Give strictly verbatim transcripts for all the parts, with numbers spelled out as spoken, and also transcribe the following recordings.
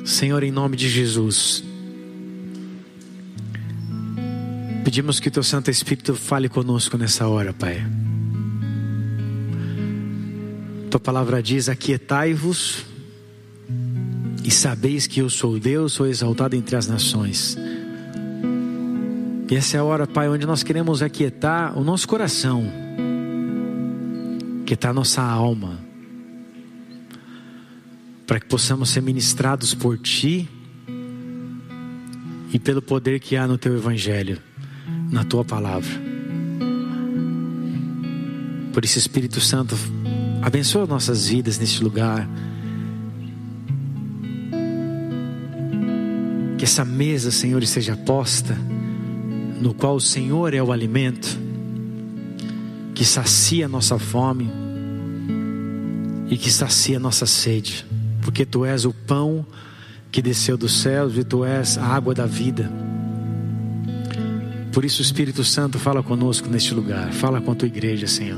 Senhor, em nome de Jesus, pedimos que o Teu Santo Espírito fale conosco nessa hora, Pai. Tua palavra diz: aquietai-vos e sabeis que eu sou Deus, sou exaltado entre as nações. E essa é a hora, Pai, onde nós queremos aquietar o nosso coração, aquietar a nossa alma, para que possamos ser ministrados por Ti e pelo poder que há no Teu Evangelho, na Tua palavra. Por isso, Espírito Santo, abençoa nossas vidas neste lugar. Que essa mesa, Senhor, esteja posta, no qual o Senhor é o alimento, que sacia a nossa fome e que sacia a nossa sede. Porque Tu és o pão que desceu dos céus e Tu és a água da vida. Por isso, o Espírito Santo fala conosco neste lugar. Fala com a Tua igreja, Senhor.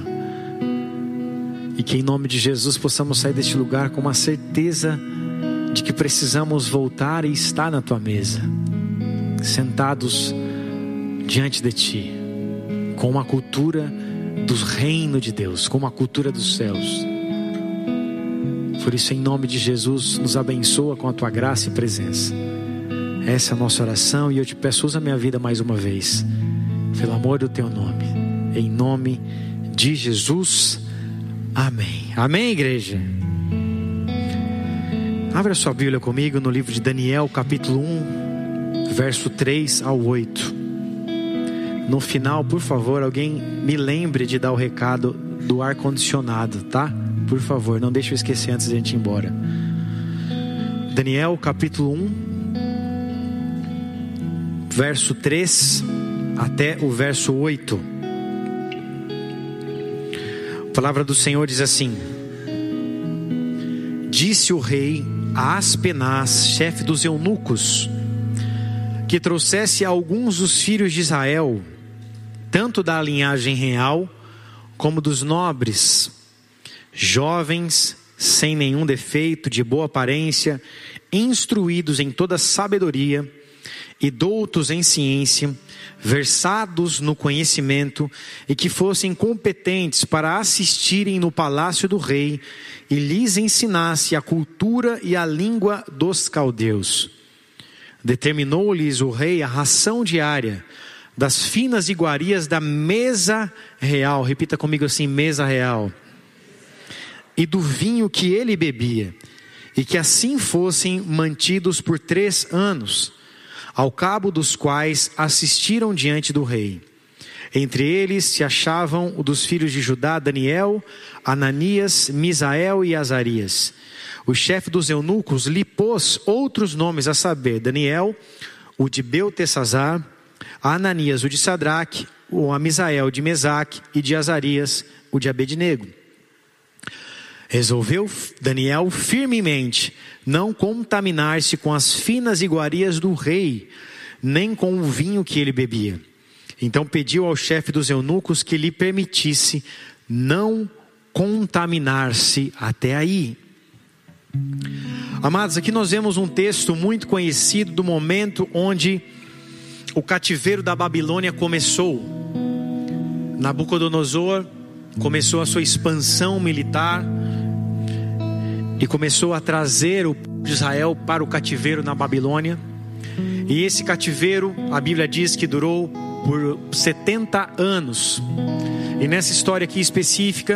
E que em nome de Jesus possamos sair deste lugar com uma certeza de que precisamos voltar e estar na Tua mesa, sentados diante de Ti, com uma cultura do reino de Deus, com uma cultura dos céus. Por isso, em nome de Jesus, nos abençoa com a Tua graça e presença. Essa é a nossa oração, e eu Te peço, usa minha vida mais uma vez, pelo amor do Teu nome, em nome de Jesus, amém. Amém, igreja? Abra sua Bíblia comigo no livro de Daniel, capítulo um, verso três ao oito. No final, por favor, alguém me lembre de dar o recado do ar-condicionado, tá? Por favor, não deixe eu esquecer antes de a gente ir embora. Daniel, capítulo um, verso três até o verso oito. A palavra do Senhor diz assim: disse o rei a Aspenaz, chefe dos eunucos, que trouxesse alguns dos filhos de Israel, tanto da linhagem real como dos nobres, jovens, sem nenhum defeito, de boa aparência, instruídos em toda sabedoria e doutos em ciência, versados no conhecimento, e que fossem competentes para assistirem no palácio do rei e lhes ensinasse a cultura e a língua dos caldeus. Determinou-lhes o rei a ração diária das finas iguarias da mesa real. Repita comigo assim: mesa real. E do vinho que ele bebia, e que assim fossem mantidos por três anos, ao cabo dos quais assistiram diante do rei. Entre eles se achavam o dos filhos de Judá, Daniel, Ananias, Misael e Azarias. O chefe dos eunucos lhe pôs outros nomes, a saber, Daniel, o de Beltesazar, Ananias, o de Sadraque, o a Misael de Mesaque, e de Azarias, o de Abednego. Resolveu Daniel firmemente não contaminar-se com as finas iguarias do rei, nem com o vinho que ele bebia. Então pediu ao chefe dos eunucos que lhe permitisse não contaminar-se até aí. Amados, aqui nós vemos um texto muito conhecido do momento onde o cativeiro da Babilônia começou. Nabucodonosor começou a sua expansão militar e começou a trazer o povo de Israel para o cativeiro na Babilônia. E esse cativeiro, a Bíblia diz que durou por setenta anos. E nessa história aqui específica,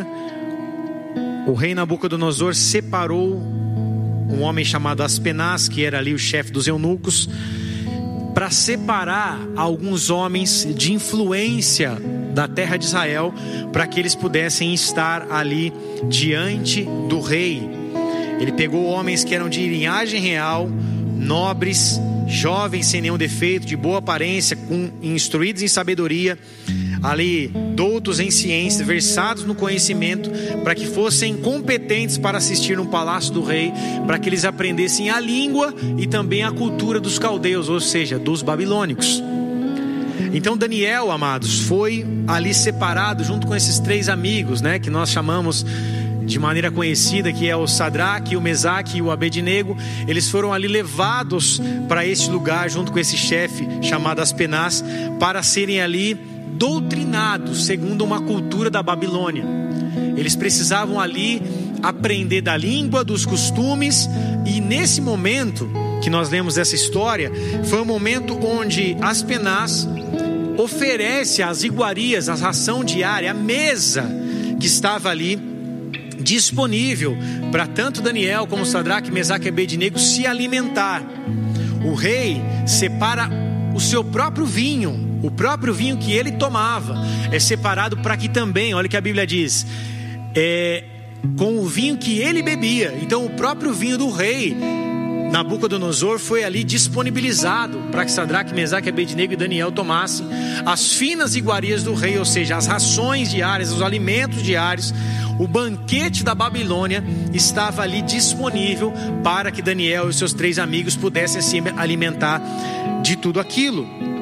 o rei Nabucodonosor separou um homem chamado Aspenaz, que era ali o chefe dos eunucos, para separar alguns homens de influência da terra de Israel, para que eles pudessem estar ali diante do rei. Ele pegou homens que eram de linhagem real, nobres, jovens sem nenhum defeito, de boa aparência, com, instruídos em sabedoria, ali doutos em ciência, versados no conhecimento, para que fossem competentes para assistir no palácio do rei, para que eles aprendessem a língua e também a cultura dos caldeus, ou seja, dos babilônicos. Então Daniel, amados, foi ali separado junto com esses três amigos, né, que nós chamamos de maneira conhecida, que é o Sadraque, o Mesaque e o Abednego. Eles foram ali levados para esse lugar junto com esse chefe chamado Aspenaz, para serem ali doutrinados segundo uma cultura da Babilônia. Eles precisavam ali aprender da língua, dos costumes, e nesse momento que nós lemos essa história, foi um momento onde Aspenaz oferece as iguarias, a ração diária, a mesa que estava ali disponível para tanto Daniel como Sadraque, Mesaque e Abednego se alimentar. O rei separa o seu próprio vinho, o próprio vinho que ele tomava é separado para que também, olha o que a Bíblia diz, é, com o vinho que ele bebia. Então o próprio vinho do rei Nabucodonosor foi ali disponibilizado para que Sadraque, Mesaque, Abednego e Daniel tomassem as finas iguarias do rei, ou seja, as rações diárias, os alimentos diários. O banquete da Babilônia estava ali disponível para que Daniel e seus três amigos pudessem se alimentar de tudo aquilo.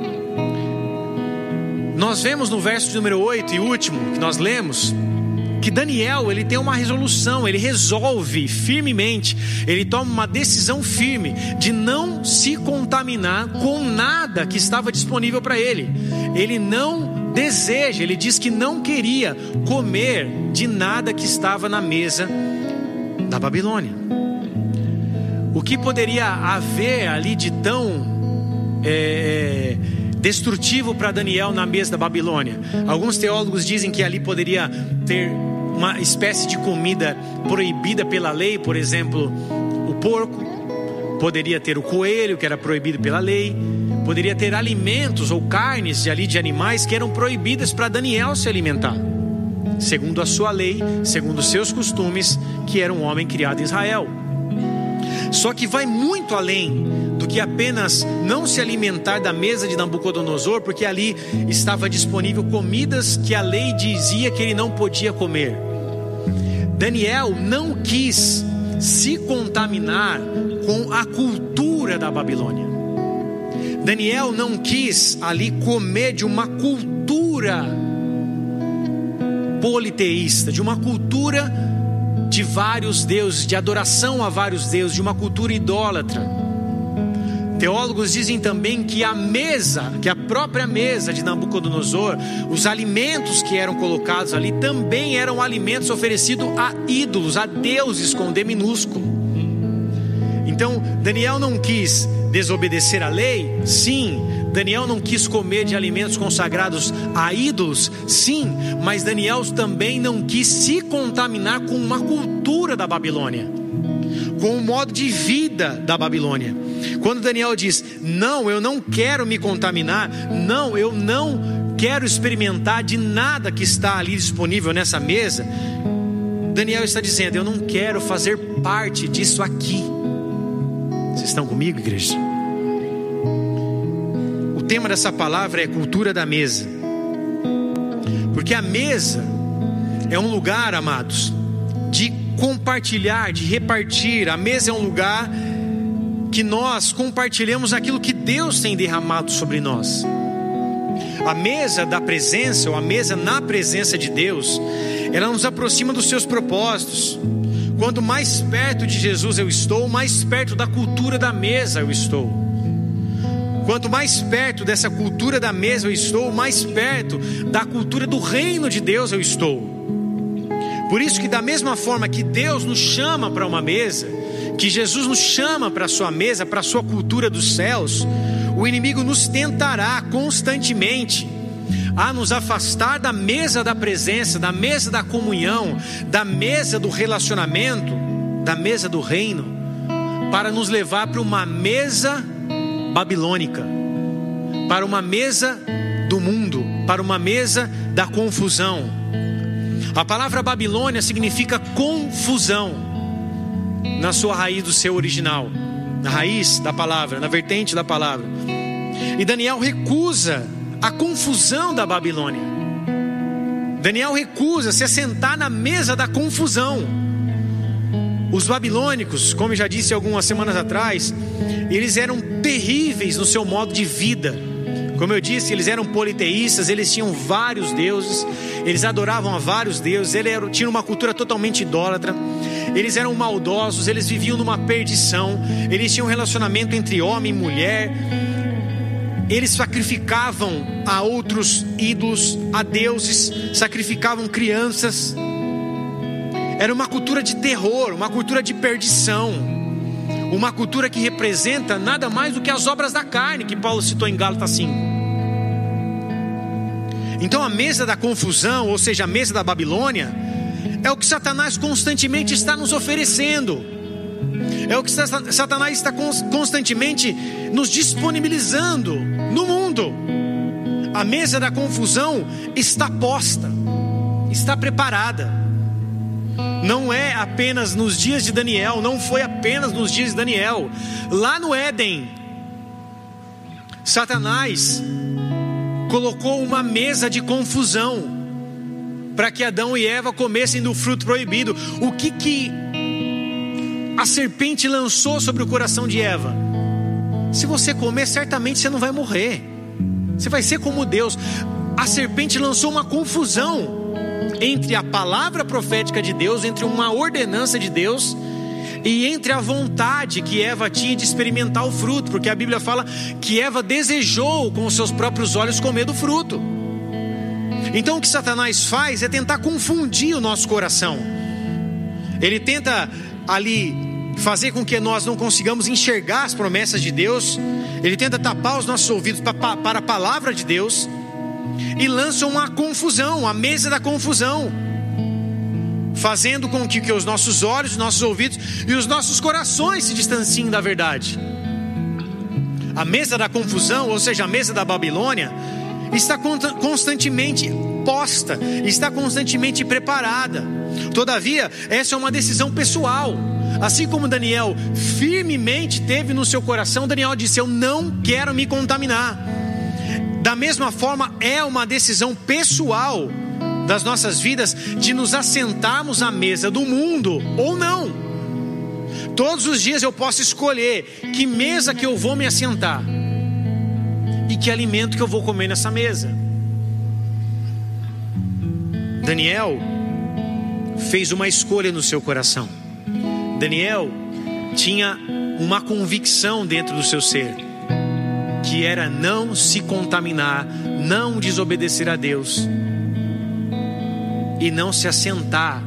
Nós vemos no verso número oito e último que nós lemos, que Daniel, ele tem uma resolução, ele resolve firmemente, ele toma uma decisão firme de não se contaminar com nada que estava disponível para ele. Ele não deseja, ele diz que não queria comer de nada que estava na mesa da Babilônia. O que poderia haver ali de tão é, destrutivo para Daniel na mesa da Babilônia? Alguns teólogos dizem que ali poderia ter uma espécie de comida proibida pela lei, por exemplo, o porco. Poderia ter o coelho, que era proibido pela lei. Poderia ter alimentos ou carnes de ali de animais que eram proibidas para Daniel se alimentar, segundo a sua lei, segundo os seus costumes, que era um homem criado em Israel. Só que vai muito além do que apenas não se alimentar da mesa de Nabucodonosor, porque ali estava disponível comidas que a lei dizia que ele não podia comer. Daniel não quis se contaminar com a cultura da Babilônia. Daniel não quis ali comer de uma cultura politeísta, de uma cultura de vários deuses, de adoração a vários deuses, de uma cultura idólatra. Teólogos dizem também que a mesa, que a própria mesa de Nabucodonosor, os alimentos que eram colocados ali também eram alimentos oferecidos a ídolos, a deuses com D minúsculo. Então Daniel não quis desobedecer a lei? Sim. Daniel não quis comer de alimentos consagrados a ídolos? Sim. Mas Daniel também não quis se contaminar com uma cultura da Babilônia, com o modo de vida da Babilônia. Quando Daniel diz, não, eu não quero me contaminar, não, eu não quero experimentar de nada que está ali disponível nessa mesa, Daniel está dizendo, eu não quero fazer parte disso aqui. Vocês estão comigo, igreja? O tema dessa palavra é cultura da mesa, porque a mesa é um lugar, amados, de compartilhar, de repartir. A mesa é um lugar que nós compartilhamos aquilo que Deus tem derramado sobre nós. A mesa da presença, ou a mesa na presença de Deus, ela nos aproxima dos seus propósitos. Quanto mais perto de Jesus eu estou, mais perto da cultura da mesa eu estou. Quanto mais perto dessa cultura da mesa eu estou, mais perto da cultura do reino de Deus eu estou. Por isso que da mesma forma que Deus nos chama para uma mesa, que Jesus nos chama para a sua mesa, para a sua cultura dos céus, o inimigo nos tentará constantemente a nos afastar da mesa da presença, da mesa da comunhão, da mesa do relacionamento, da mesa do reino, para nos levar para uma mesa babilônica, para uma mesa do mundo, para uma mesa da confusão. A palavra Babilônia significa confusão, na sua raiz do seu original, na raiz da palavra, na vertente da palavra. E Daniel recusa a confusão da Babilônia. Daniel recusa se assentar na mesa da confusão. Os babilônicos, como eu já disse algumas semanas atrás, eles eram terríveis no seu modo de vida, Como eu disse, eles eram politeístas, eles tinham vários deuses, eles adoravam a vários deuses, eles eram, tinham uma cultura totalmente idólatra, eles eram maldosos, eles viviam numa perdição, eles tinham um relacionamento entre homem e mulher, eles sacrificavam a outros ídolos, a deuses, sacrificavam crianças. Era uma cultura de terror, uma cultura de perdição, uma cultura que representa nada mais do que as obras da carne, que Paulo citou em Gálatas cinco. Então a mesa da confusão, ou seja, a mesa da Babilônia, é o que Satanás constantemente está nos oferecendo, é o que Satanás está constantemente nos disponibilizando no mundo. A mesa da confusão está posta, está preparada. Não é apenas nos dias de Daniel, não foi apenas nos dias de Daniel. Lá no Éden, Satanás colocou uma mesa de confusão para que Adão e Eva comessem do fruto proibido. O que que a serpente lançou sobre o coração de Eva? Se você comer, certamente você não vai morrer, você vai ser como Deus. A serpente lançou uma confusão entre a palavra profética de Deus, entre uma ordenança de Deus e entre a vontade que Eva tinha de experimentar o fruto, porque a Bíblia fala que Eva desejou com os seus próprios olhos comer do fruto. Então o que Satanás faz é tentar confundir o nosso coração. Ele tenta ali fazer com que nós não consigamos enxergar as promessas de Deus. Ele tenta tapar os nossos ouvidos para, para a palavra de Deus, e lança uma confusão, a mesa da confusão, fazendo com que, que os nossos olhos, os nossos ouvidos e os nossos corações se distanciem da verdade. A mesa da confusão, ou seja, a mesa da Babilônia, está constantemente posta, está constantemente preparada. Todavia, essa é uma decisão pessoal. Assim como Daniel firmemente teve no seu coração, Daniel disse: eu não quero me contaminar. Da mesma forma, é uma decisão pessoal das nossas vidas de nos assentarmos à mesa do mundo ou não. Todos os dias eu posso escolher que mesa que eu vou me assentar e que alimento que eu vou comer nessa mesa. Daniel fez uma escolha no seu coração. Daniel tinha uma convicção dentro do seu ser, que era não se contaminar, não desobedecer a Deus e não se assentar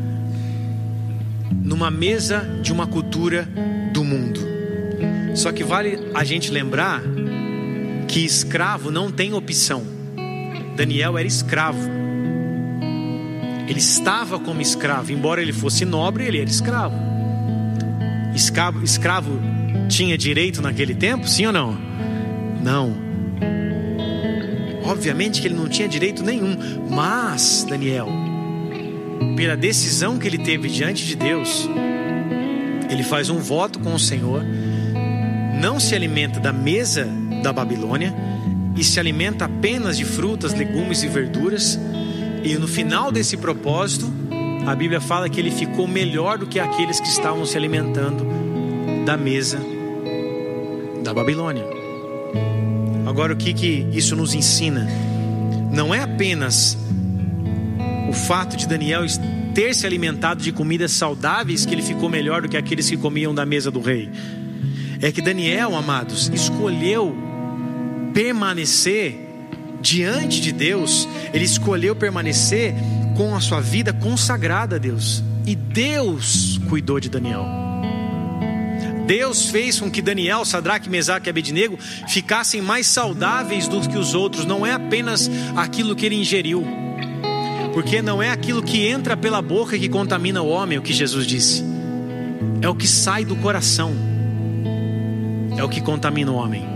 numa mesa de uma cultura do mundo. Só que vale a gente lembrar que escravo não tem opção. Daniel era escravo, ele estava como escravo, embora ele fosse nobre, ele era escravo. Escravo, escravo tinha direito naquele tempo, sim ou não? Não, obviamente que ele não tinha direito nenhum. Mas Daniel, pela decisão que ele teve diante de Deus, ele faz um voto com o Senhor, não se alimenta da mesa da Babilônia e se alimenta apenas de frutas, legumes e verduras. E no final desse propósito, a Bíblia fala que ele ficou melhor do que aqueles que estavam se alimentando da mesa da Babilônia. Agora, o que que isso nos ensina? Não é apenas o fato de Daniel ter se alimentado de comidas saudáveis que ele ficou melhor do que aqueles que comiam da mesa do rei. É que Daniel, amados, escolheu permanecer diante de Deus. Ele escolheu permanecer com a sua vida consagrada a Deus. E Deus cuidou de Daniel. Deus fez com que Daniel, Sadraque, Mesaque e Abednego ficassem mais saudáveis do que os outros. Não é apenas aquilo que ele ingeriu, porque não é aquilo que entra pela boca que contamina o homem, o que Jesus disse. É o que sai do coração, é o que contamina o homem.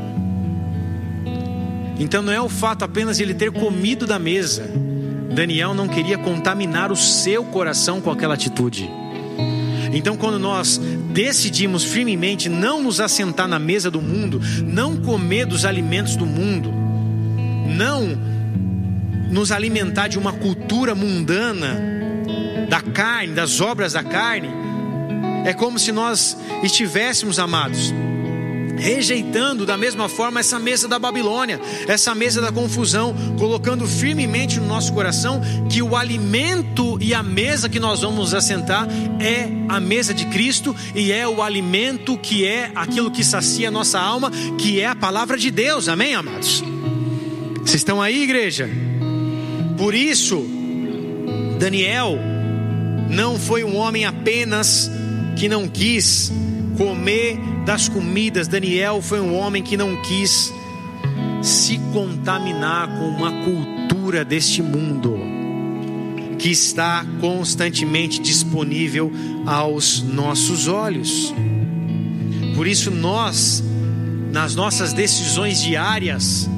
Então não é o fato apenas de ele ter comido da mesa. Daniel não queria contaminar o seu coração com aquela atitude. Então, quando nós decidimos firmemente não nos assentar na mesa do mundo, não comer dos alimentos do mundo, não nos alimentar de uma cultura mundana, da carne, das obras da carne, é como se nós estivéssemos, amados, rejeitando da mesma forma essa mesa da Babilônia, essa mesa da confusão, colocando firmemente no nosso coração que o alimento e a mesa que nós vamos nos assentar é a mesa de Cristo, e é o alimento que é aquilo que sacia a nossa alma, que é a palavra de Deus. Amém, amados? Vocês estão aí, igreja? Por isso, Daniel não foi um homem apenas que não quis comer das comidas. Daniel foi um homem que não quis se contaminar com uma cultura deste mundo que está constantemente disponível aos nossos olhos. Por isso nós, nas nossas decisões diárias,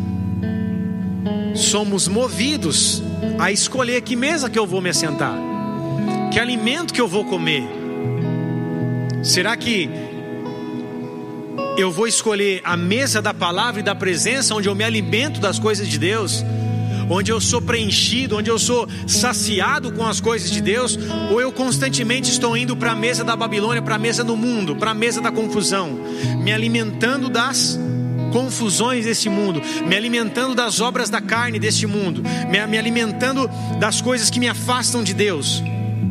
somos movidos a escolher que mesa que eu vou me assentar, que alimento que eu vou comer. Será que eu vou escolher a mesa da palavra e da presença, onde eu me alimento das coisas de Deus, onde eu sou preenchido, onde eu sou saciado com as coisas de Deus? Ou eu constantemente estou indo para a mesa da Babilônia, para a mesa do mundo, para a mesa da confusão, me alimentando das confusões desse mundo, me alimentando das obras da carne deste mundo, me, me alimentando das coisas que me afastam de Deus?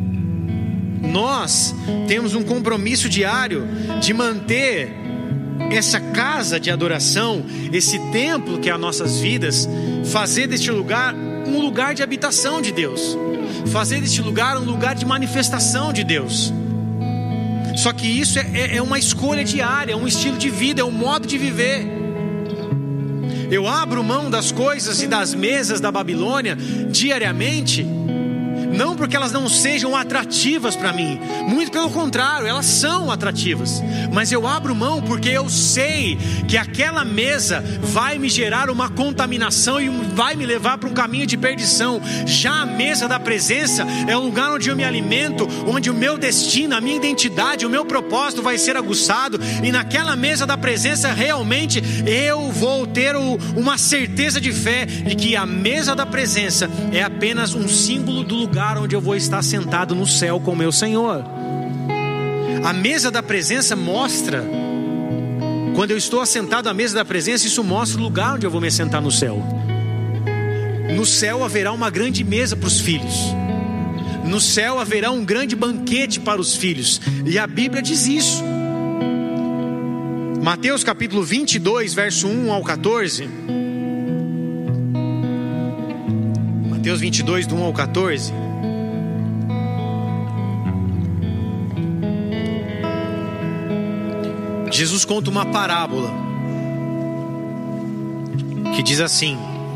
Nós temos um compromisso diário de manter essa casa de adoração, esse templo que é as nossas vidas, fazer deste lugar um lugar de habitação de Deus, fazer deste lugar um lugar de manifestação de Deus. Só que isso é, é uma escolha diária, é um estilo de vida, é um modo de viver. Eu abro mão das coisas e das mesas da Babilônia diariamente, não porque elas não sejam atrativas para mim, muito pelo contrário, elas são atrativas, mas eu abro mão porque eu sei que aquela mesa vai me gerar uma contaminação e vai me levar para um caminho de perdição. Já a mesa da presença é um lugar onde eu me alimento, onde o meu destino, a minha identidade, o meu propósito vai ser aguçado, e naquela mesa da presença realmente eu vou ter o, uma certeza de fé de que a mesa da presença é apenas um símbolo do lugar onde eu vou estar sentado no céu com o meu Senhor. A mesa da presença mostra, quando eu estou assentado à mesa da presença, isso mostra o lugar onde eu vou me assentar no céu. No céu haverá uma grande mesa para os filhos, no céu haverá um grande banquete para os filhos, e a Bíblia diz isso. Mateus capítulo vinte e dois, verso um ao quatorze. Mateus vinte e dois, do um ao quatorze. Jesus conta uma parábola que diz assim: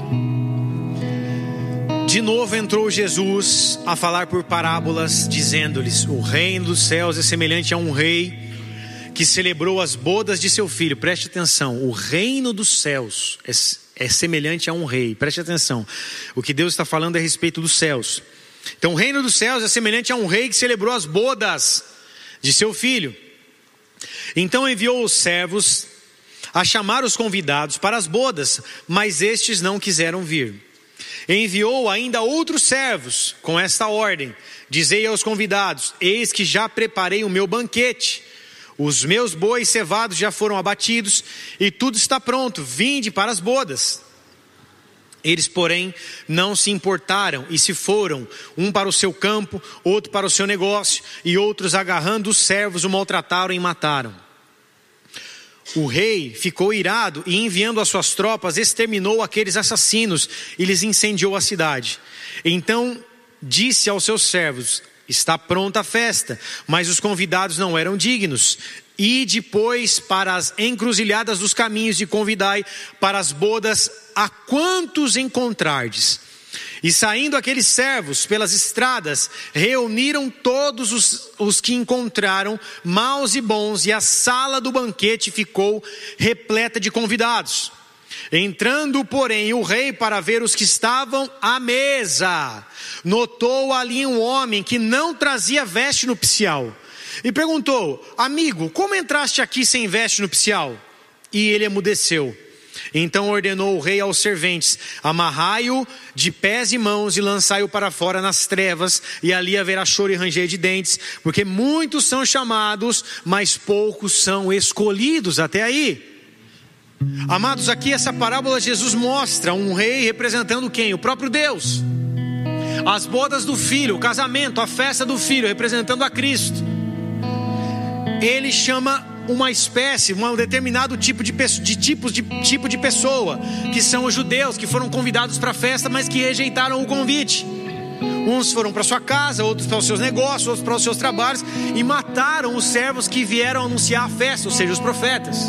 de novo entrou Jesus a falar por parábolas, dizendo-lhes: o reino dos céus é semelhante a um rei que celebrou as bodas de seu filho. Preste atenção, o reino dos céus é, é semelhante a um rei. Preste atenção, o que Deus está falando é a respeito dos céus. Então o reino dos céus é semelhante a um rei que celebrou as bodas de seu filho. Então enviou os servos a chamar os convidados para as bodas, mas estes não quiseram vir. Enviou ainda outros servos com esta ordem: dizei aos convidados: eis que já preparei o meu banquete, os meus bois cevados já foram abatidos e tudo está pronto, vinde para as bodas. Eles, porém, não se importaram e se foram, um para o seu campo, outro para o seu negócio, e outros, agarrando os servos, o maltrataram e mataram. O rei ficou irado e, enviando as suas tropas, exterminou aqueles assassinos e lhes incendiou a cidade. Então disse aos seus servos: está pronta a festa, mas os convidados não eram dignos. E depois para as encruzilhadas dos caminhos e convidai para as bodas a quantos encontrardes. E saindo aqueles servos pelas estradas, reuniram todos os, os que encontraram, maus e bons, e a sala do banquete ficou repleta de convidados. Entrando, porém, o rei para ver os que estavam à mesa, notou ali um homem que não trazia veste nupcial, e perguntou: amigo, como entraste aqui sem veste nupcial? E ele emudeceu. Então ordenou o rei aos serventes: amarrai-o de pés e mãos e lançai-o para fora nas trevas, e ali haverá choro e ranger de dentes, porque muitos são chamados, mas poucos são escolhidos. Até aí. Amados, aqui essa parábola Jesus mostra um rei representando quem? O próprio Deus. As bodas do filho, o casamento, a festa do filho, representando a Cristo. Ele chama uma espécie, um determinado tipo de, de, tipos de tipo de pessoa, que são os judeus, que foram convidados para a festa, mas que rejeitaram o convite. Uns foram para sua casa, outros para os seus negócios, outros para os seus trabalhos, e mataram os servos que vieram anunciar a festa, ou seja, os profetas.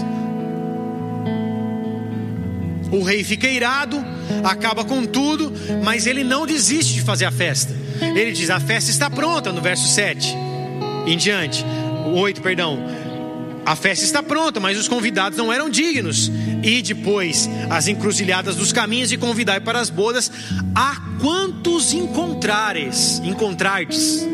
O rei fica irado, acaba com tudo, mas ele não desiste de fazer a festa. Ele diz: a festa está pronta, no verso sete em diante, oito, perdão. A festa está pronta, mas os convidados não eram dignos. E depois as encruzilhadas dos caminhos, e convidai para as bodas a quantos encontrares, encontrardes.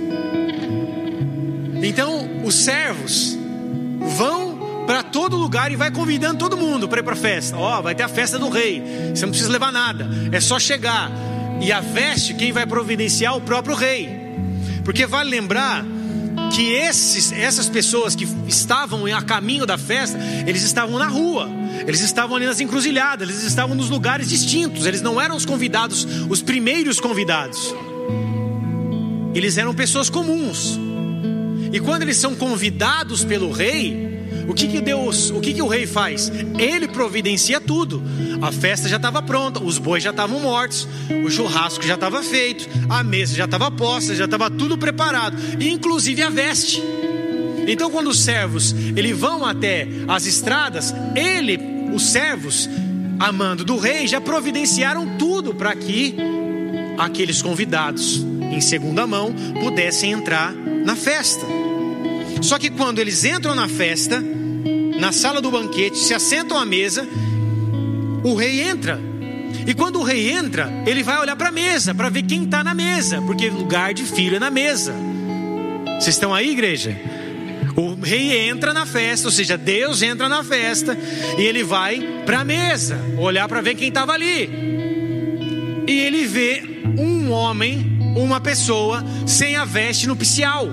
Então os servos vão para todo lugar e vai convidando todo mundo para ir para a festa. Ó, oh, vai ter a festa do rei, você não precisa levar nada, é só chegar. E a veste, quem vai providenciar? O próprio rei. Porque vale lembrar que esses, essas pessoas que estavam a caminho da festa, eles estavam na rua, eles estavam ali nas encruzilhadas, eles estavam nos lugares distintos. Eles não eram os convidados, os primeiros convidados. Eles eram pessoas comuns. E quando eles são convidados pelo rei, o que que Deus, o que que o rei faz? Ele providencia tudo. A festa já estava pronta, os bois já estavam mortos, o churrasco já estava feito, a mesa já estava posta, já estava tudo preparado, inclusive a veste. Então quando os servos, eles vão até as estradas, ele, os servos, a mando do rei, já providenciaram tudo para que aqueles convidados, em segunda mão, pudessem entrar na festa. Só que quando eles entram na festa, na sala do banquete, se assentam à mesa, o rei entra. E quando o rei entra, ele vai olhar para a mesa, para ver quem está na mesa, porque lugar de filho é na mesa. Vocês estão aí, igreja? O rei entra na festa, ou seja, Deus entra na festa, e ele vai para a mesa, olhar para ver quem estava ali. E ele vê um homem, uma pessoa, sem a veste nupcial.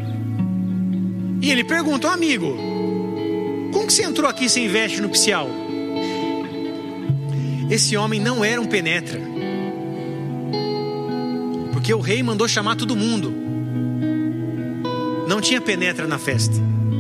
E ele pergunta: oh, amigo, como que você entrou aqui sem veste nupcial? Esse homem não era um penetra, porque o rei mandou chamar todo mundo. Não tinha penetra na festa.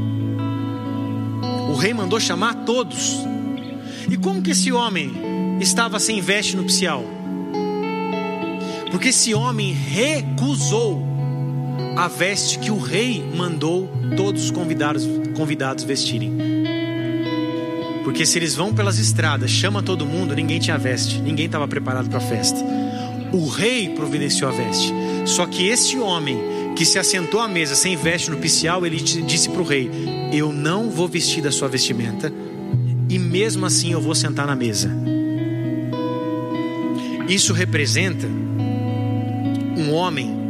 O rei mandou chamar todos. E como que esse homem estava sem veste nupcial? Porque esse homem recusou a veste que o rei mandou todos os convidados, convidados vestirem. Porque se eles vão pelas estradas, chama todo mundo, ninguém tinha veste, ninguém estava preparado para a festa. O rei providenciou a veste. Só que esse homem que se assentou à mesa sem veste nupcial, ele disse para o rei: eu não vou vestir da sua vestimenta, e mesmo assim eu vou sentar na mesa. Isso representa um homem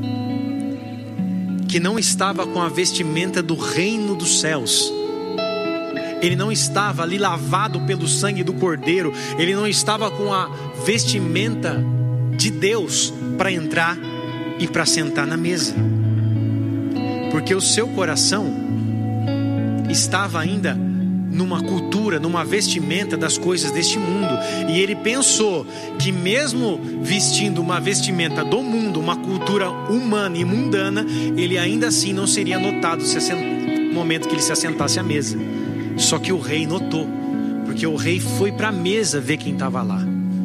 que não estava com a vestimenta do reino dos céus. Ele não estava ali lavado pelo sangue do Cordeiro. Ele não estava com a vestimenta de Deus para entrar e para sentar na mesa. Porque o seu coração estava ainda numa cultura, numa vestimenta das coisas deste mundo. E ele pensou que mesmo vestindo uma vestimenta do mundo, uma cultura humana e mundana, ele ainda assim não seria notado no momento que ele se assentasse à mesa. Só que o rei notou, porque o rei foi para a mesa ver quem estava lá.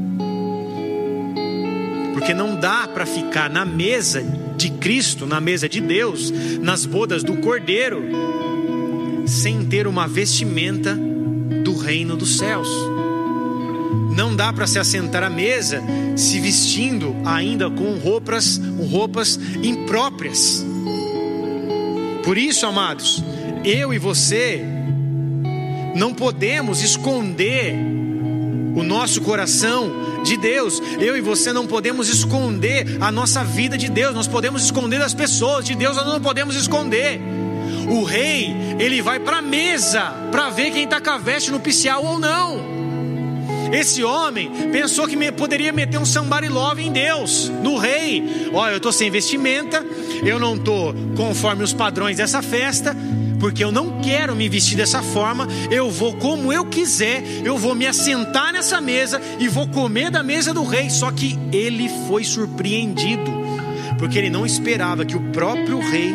Porque não dá para ficar na mesa de Cristo, na mesa de Deus, nas bodas do Cordeiro, sem ter uma vestimenta do reino dos céus. Não dá para se assentar à mesa se vestindo ainda com roupas, roupas impróprias. Por isso, amados, eu e você não podemos esconder o nosso coração de Deus. Eu e você não podemos esconder a nossa vida de Deus. Nós podemos esconder as pessoas de Deus, nós não podemos esconder. O rei, ele vai para a mesa para ver quem está com a veste nupcial ou não. Esse homem pensou que me, poderia meter um somebody love em Deus, no rei. Olha, eu estou sem vestimenta, eu não estou conforme os padrões dessa festa, porque eu não quero me vestir dessa forma. Eu vou como eu quiser, eu vou me assentar nessa mesa e vou comer da mesa do rei. Só que ele foi surpreendido, porque ele não esperava que o próprio rei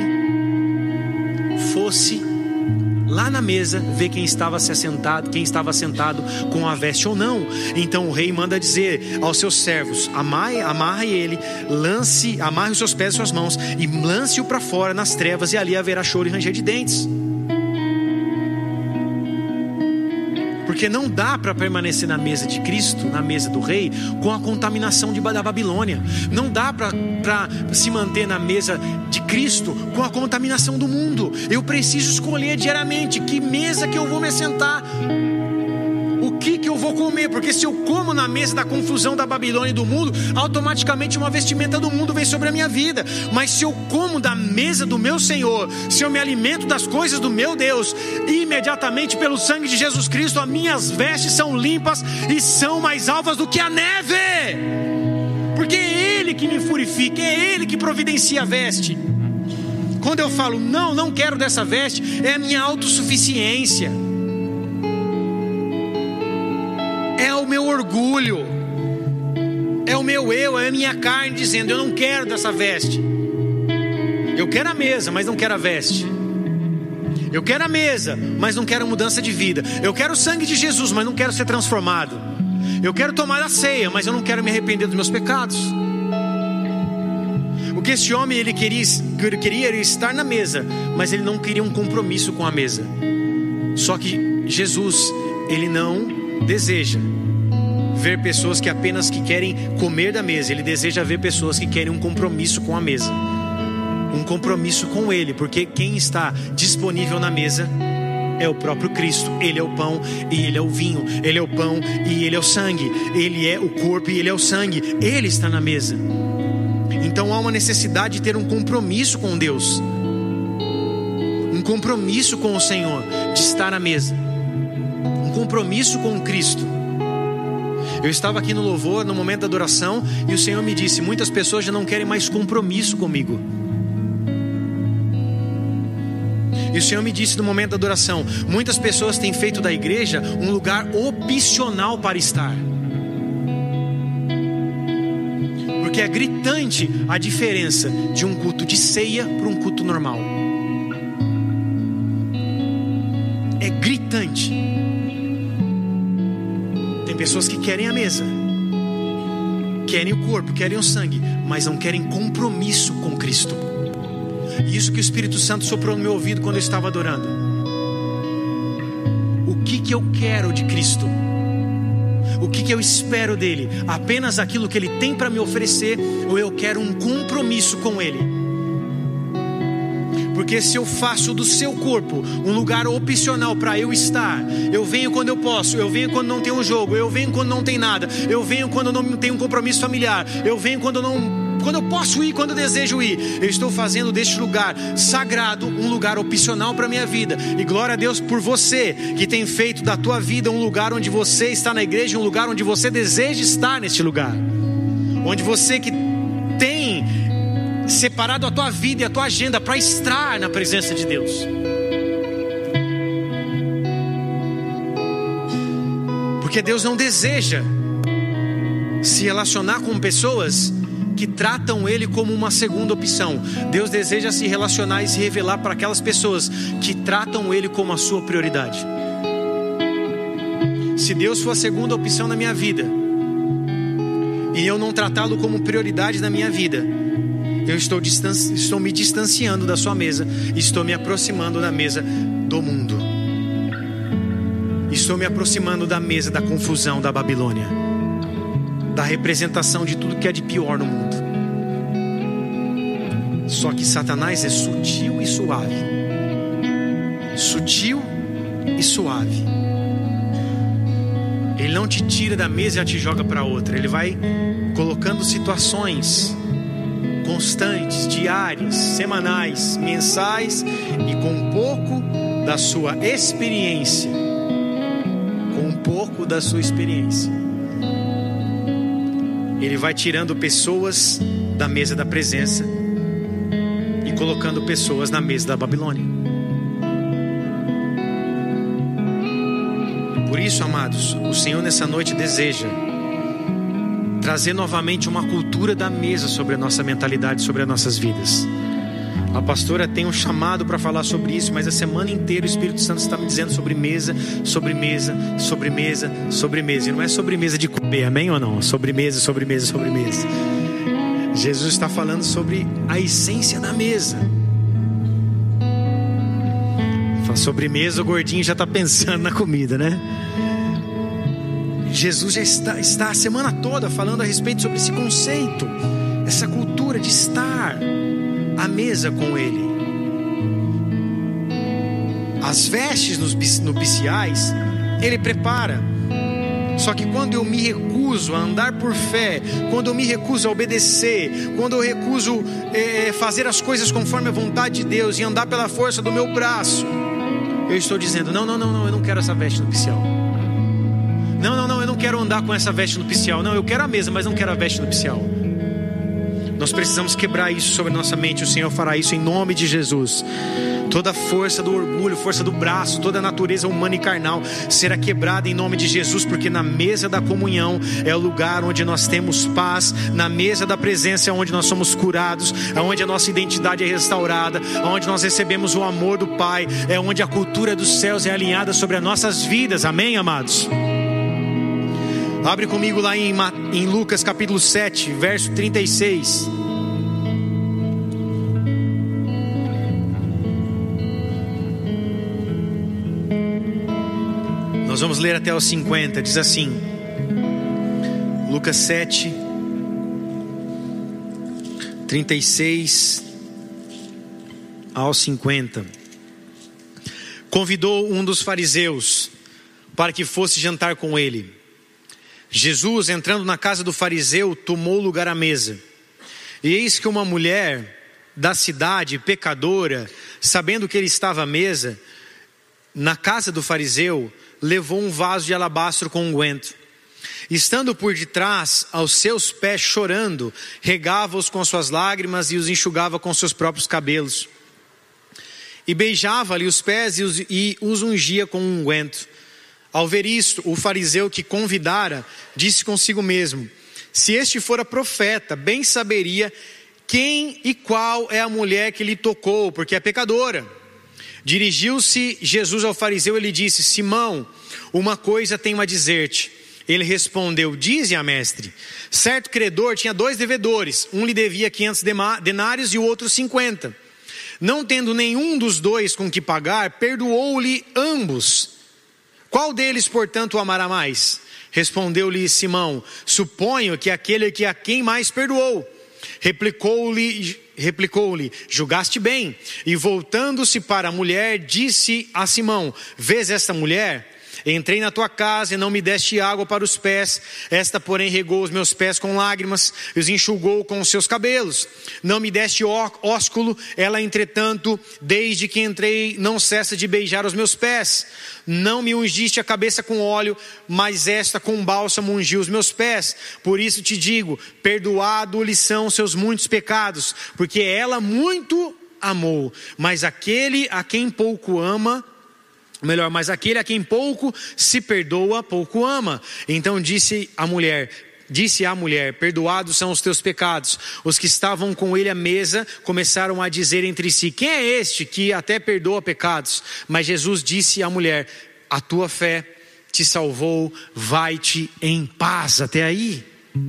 fosse lá na mesa ver quem estava se assentado, quem estava sentado com a veste ou não. Então o rei manda dizer aos seus servos: amarre, amarre ele, lance, amarre os seus pés e suas mãos e lance-o para fora nas trevas, e ali haverá choro e ranger de dentes. Porque não dá para permanecer na mesa de Cristo, na mesa do rei, com a contaminação de, da Babilônia. Não dá para se manter na mesa de Cristo com a contaminação do mundo. Eu preciso escolher diariamente que mesa que eu vou me assentar, o que que eu vou comer. Porque se eu como na mesa da confusão da Babilônia e do mundo, automaticamente uma vestimenta do mundo vem sobre a minha vida. Mas se eu como da mesa do meu Senhor, se eu me alimento das coisas do meu Deus, imediatamente pelo sangue de Jesus Cristo, as minhas vestes são limpas e são mais alvas do que a neve. Porque é Ele que me purifica, é Ele que providencia a veste. Quando eu falo não, não quero dessa veste, é a minha autossuficiência, é o meu orgulho, é o meu eu, é a minha carne dizendo: eu não quero dessa veste. Eu quero a mesa, mas não quero a veste. Eu quero a mesa, mas não quero mudança de vida. Eu quero o sangue de Jesus, mas não quero ser transformado. Eu quero tomar a ceia, mas eu não quero me arrepender dos meus pecados. O que esse homem, ele queria, queria estar na mesa, mas ele não queria um compromisso com a mesa. Só que Jesus, ele não deseja ver pessoas que apenas que querem comer da mesa. Ele deseja ver pessoas que querem um compromisso com a mesa, um compromisso com Ele, porque quem está disponível na mesa é o próprio Cristo. Ele é o pão e Ele é o vinho. Ele é o pão e Ele é o sangue. Ele é o corpo e Ele é o sangue. Ele está na mesa. Então há uma necessidade de ter um compromisso com Deus, um compromisso com o Senhor, de estar à mesa, um compromisso com Cristo. Eu estava aqui no louvor, no momento da adoração, e o Senhor me disse: muitas pessoas já não querem mais compromisso comigo. E o Senhor me disse no momento da adoração: muitas pessoas têm feito da igreja um lugar opcional para estar. Porque é gritante a diferença de um culto de ceia para um culto normal. É gritante. Tem pessoas que querem a mesa, querem o corpo, querem o sangue, mas não querem compromisso com Cristo. E isso que o Espírito Santo soprou no meu ouvido quando eu estava adorando. O que que eu quero de Cristo? O que que eu espero dele? Apenas aquilo que ele tem para me oferecer, ou eu quero um compromisso com ele? Porque se eu faço do seu corpo um lugar opcional para eu estar, eu venho quando eu posso, eu venho quando não tem um jogo, eu venho quando não tem nada, eu venho quando não tenho um compromisso familiar, eu venho quando eu não... quando eu posso ir, quando eu desejo ir, eu estou fazendo deste lugar sagrado um lugar opcional para a minha vida. E glória a Deus por você que tem feito da tua vida um lugar onde você está na igreja, um lugar onde você deseja estar neste lugar, onde você que tem separado a tua vida e a tua agenda para estar na presença de Deus. Porque Deus não deseja se relacionar com pessoas que tratam Ele como uma segunda opção. Deus deseja se relacionar e se revelar para aquelas pessoas que tratam Ele como a sua prioridade. Se Deus for a segunda opção na minha vida e eu não tratá-lo como prioridade na minha vida, eu estou, distanci... estou me distanciando da sua mesa, estou me aproximando da mesa do mundo, estou me aproximando da mesa da confusão da Babilônia, da representação de tudo que é de pior no mundo. Só que Satanás é sutil e suave. Sutil e suave. Ele não te tira da mesa e já te joga para outra. Ele vai colocando situações constantes, diárias, semanais, mensais, e com um pouco da sua experiência, com um pouco da sua experiência, Ele vai tirando pessoas da mesa da presença e colocando pessoas na mesa da Babilônia. Por isso, amados, o Senhor nessa noite deseja trazer novamente uma cultura da mesa sobre a nossa mentalidade, sobre as nossas vidas. A pastora tem um chamado para falar sobre isso, mas a semana inteira o Espírito Santo está me dizendo sobre mesa, sobre mesa, sobre mesa, sobre mesa. E não é sobre mesa de comer, amém ou não? Sobre mesa, sobre mesa, sobre mesa. Jesus está falando sobre a essência da mesa. Fala sobre mesa, o gordinho já está pensando na comida, né? Jesus já está, está a semana toda falando a respeito sobre esse conceito, essa cultura de estar à mesa com Ele. As vestes nupciais Ele prepara. Só que quando eu me recuso a andar por fé, quando eu me recuso a obedecer, quando eu recuso é, fazer as coisas conforme a vontade de Deus e andar pela força do meu braço, eu estou dizendo, não, não, não, não, eu não quero essa veste nupcial. Não, não, não, eu não quero andar com essa veste nupcial. Não, eu quero a mesa, mas não quero a veste nupcial. Nós precisamos quebrar isso sobre a nossa mente. O Senhor fará isso em nome de Jesus. Toda a força do orgulho, força do braço, toda a natureza humana e carnal será quebrada em nome de Jesus, porque na mesa da comunhão é o lugar onde nós temos paz. Na mesa da presença é onde nós somos curados, é onde a nossa identidade é restaurada, é onde nós recebemos o amor do Pai, é onde a cultura dos céus é alinhada sobre as nossas vidas. Amém, amados? Abre comigo lá em, em Lucas capítulo sete, verso trinta e seis. Nós vamos ler até os cinquenta, diz assim, Lucas sete, trinta e seis aos cinquenta. Convidou um dos fariseus para que fosse jantar com ele. Jesus, entrando na casa do fariseu, tomou lugar à mesa. E eis que uma mulher da cidade, pecadora, sabendo que ele estava à mesa, na casa do fariseu, levou um vaso de alabastro com unguento. Estando por detrás, aos seus pés chorando, regava-os com suas lágrimas e os enxugava com seus próprios cabelos. E beijava-lhe os pés e os, e os ungia com um unguento. Ao ver isto, o fariseu que convidara, disse consigo mesmo, se este fora profeta, bem saberia quem e qual é a mulher que lhe tocou, porque é pecadora. Dirigiu-se Jesus ao fariseu e lhe disse, Simão, uma coisa tenho a dizer-te. Ele respondeu, dize-a, mestre. Certo credor tinha dois devedores, um lhe devia quinhentos denários e o outro cinquenta. Não tendo nenhum dos dois com que pagar, perdoou-lhe ambos. Qual deles, portanto, o amará mais? Respondeu-lhe Simão, suponho que aquele que a quem mais perdoou. Replicou-lhe, replicou-lhe, julgaste bem. E voltando-se para a mulher, disse a Simão, vês esta mulher? Entrei na tua casa e não me deste água para os pés. Esta, porém, regou os meus pés com lágrimas e os enxugou com os seus cabelos. Não me deste ósculo. Ela, entretanto, desde que entrei, não cessa de beijar os meus pés. Não me ungiste a cabeça com óleo, mas esta com bálsamo ungiu os meus pés. Por isso te digo, perdoado-lhe são seus muitos pecados, porque ela muito amou. Mas aquele a quem pouco ama, melhor, mas aquele a quem pouco se perdoa, pouco ama. Então disse a mulher, disse a mulher, perdoados são os teus pecados. Os que estavam com ele à mesa começaram a dizer entre si, quem é este que até perdoa pecados? Mas Jesus disse à mulher, a tua fé te salvou, vai-te em paz. Até aí.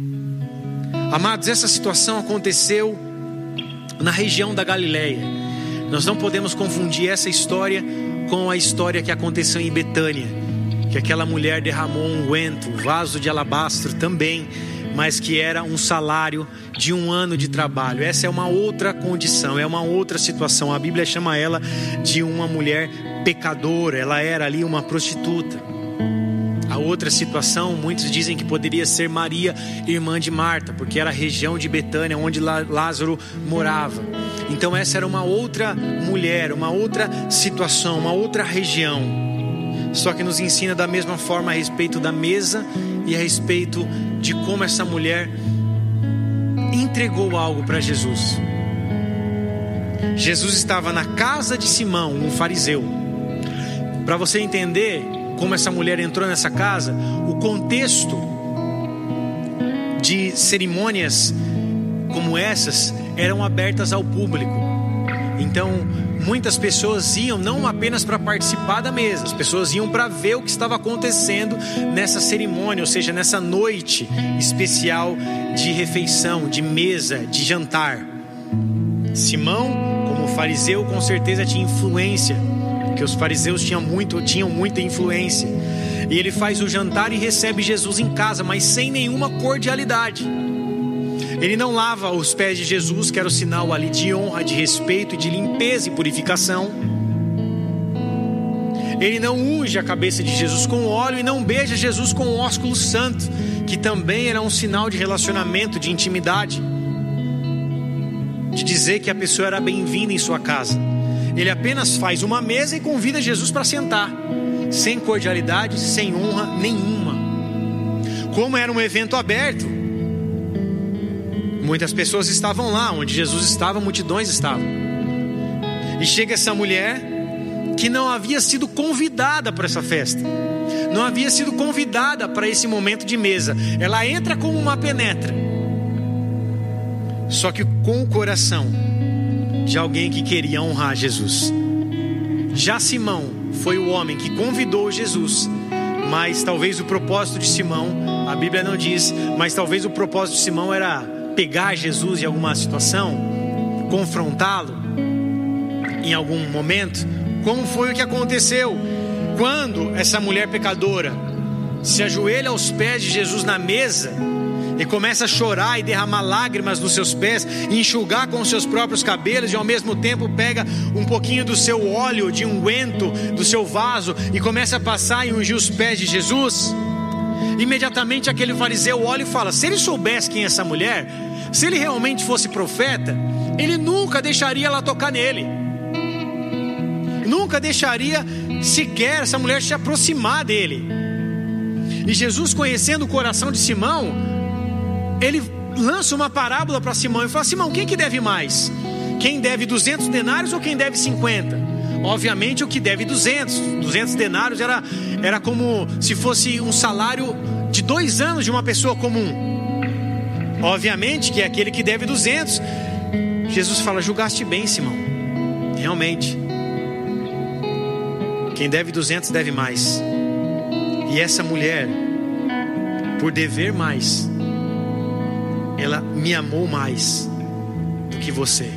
Amados, essa situação aconteceu na região da Galileia. Nós não podemos confundir essa história com a história que aconteceu em Betânia, que aquela mulher derramou um unguento, um vaso de alabastro também, mas que era um salário de um ano de trabalho. Essa é uma outra condição, é uma outra situação. A Bíblia chama ela de uma mulher pecadora, ela era ali uma prostituta. A outra situação, muitos dizem que poderia ser Maria, irmã de Marta, porque era a região de Betânia onde Lázaro morava. Então essa era uma outra mulher, uma outra situação, uma outra região. Só que nos ensina da mesma forma a respeito da mesa e a respeito de como essa mulher entregou algo para Jesus. Jesus estava na casa de Simão, um fariseu. Para você entender como essa mulher entrou nessa casa, o contexto de cerimônias como essas eram abertas ao público. Então muitas pessoas iam não apenas para participar da mesa, as pessoas iam para ver o que estava acontecendo nessa cerimônia, ou seja, nessa noite especial de refeição, de mesa, de jantar. Simão, como fariseu, com certeza tinha influência, porque os fariseus tinham, muito, tinham muita influência. E ele faz o jantar e recebe Jesus em casa, mas sem nenhuma cordialidade. Ele não lava os pés de Jesus, que era o sinal ali de honra, de respeito, de limpeza e purificação. Ele não unge a cabeça de Jesus com óleo e não beija Jesus com o ósculo santo, que também era um sinal de relacionamento, de intimidade, de dizer que a pessoa era bem-vinda em sua casa. Ele apenas faz uma mesa e convida Jesus para sentar, sem cordialidade, sem honra nenhuma. Como era um evento aberto, muitas pessoas estavam lá, onde Jesus estava, multidões estavam. E chega essa mulher que não havia sido convidada para essa festa, não havia sido convidada para esse momento de mesa. Ela entra como uma penetra, só que com o coração de alguém que queria honrar Jesus. Já Simão foi o homem que convidou Jesus, mas talvez o propósito de Simão, a Bíblia não diz, mas talvez o propósito de Simão era pegar Jesus em alguma situação, confrontá-lo em algum momento. Como foi o que aconteceu quando essa mulher pecadora se ajoelha aos pés de Jesus na mesa e começa a chorar e derramar lágrimas nos seus pés, enxugar com os seus próprios cabelos, e ao mesmo tempo pega um pouquinho do seu óleo de unguento, do seu vaso, e começa a passar e ungir os pés de Jesus. Imediatamente aquele fariseu olha e fala: se ele soubesse quem é essa mulher, se ele realmente fosse profeta, ele nunca deixaria ela tocar nele, nunca deixaria sequer essa mulher se aproximar dele. E Jesus, conhecendo o coração de Simão, ele lança uma parábola para Simão e fala: Simão, quem que deve mais? Quem deve duzentos denários ou quem deve cinquenta? Obviamente o que deve duzentos. duzentos denários era, era como se fosse um salário de dois anos de uma pessoa comum. Obviamente que é aquele que deve duzentos. Jesus fala: julgaste bem, Simão. Realmente, quem deve duzentos deve mais. E essa mulher, por dever mais, ela me amou mais do que você.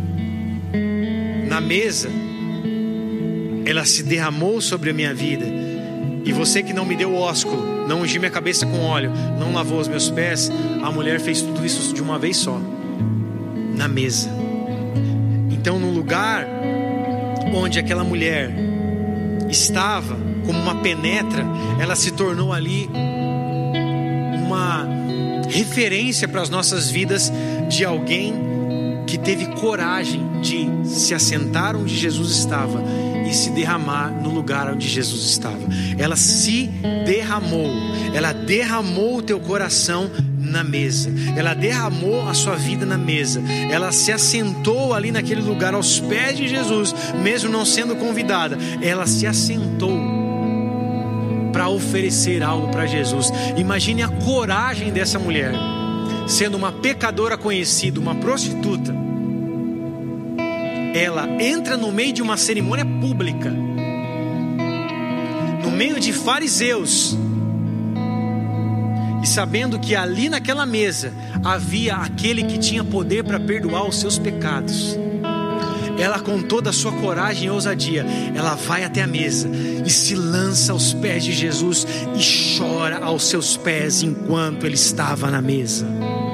Na mesa, ela se derramou sobre a minha vida. E você que não me deu ósculo, não ungiu minha cabeça com óleo, não lavou os meus pés, a mulher fez tudo isso de uma vez só, na mesa. Então, no lugar onde aquela mulher estava como uma penetra, ela se tornou ali uma referência para as nossas vidas, de alguém que teve coragem de se assentar onde Jesus estava e se derramar no lugar onde Jesus estava. Ela se derramou, ela derramou o teu coração na mesa, ela derramou a sua vida na mesa, ela se assentou ali naquele lugar aos pés de Jesus, mesmo não sendo convidada. Ela se assentou para oferecer algo para Jesus. Imagine a coragem dessa mulher, sendo uma pecadora conhecida, uma prostituta. Ela entra no meio de uma cerimônia pública, no meio de fariseus, e sabendo que ali naquela mesa havia aquele que tinha poder para perdoar os seus pecados. Ela, com toda a sua coragem e ousadia, ela vai até a mesa e se lança aos pés de Jesus e chora aos seus pés enquanto ele estava na mesa.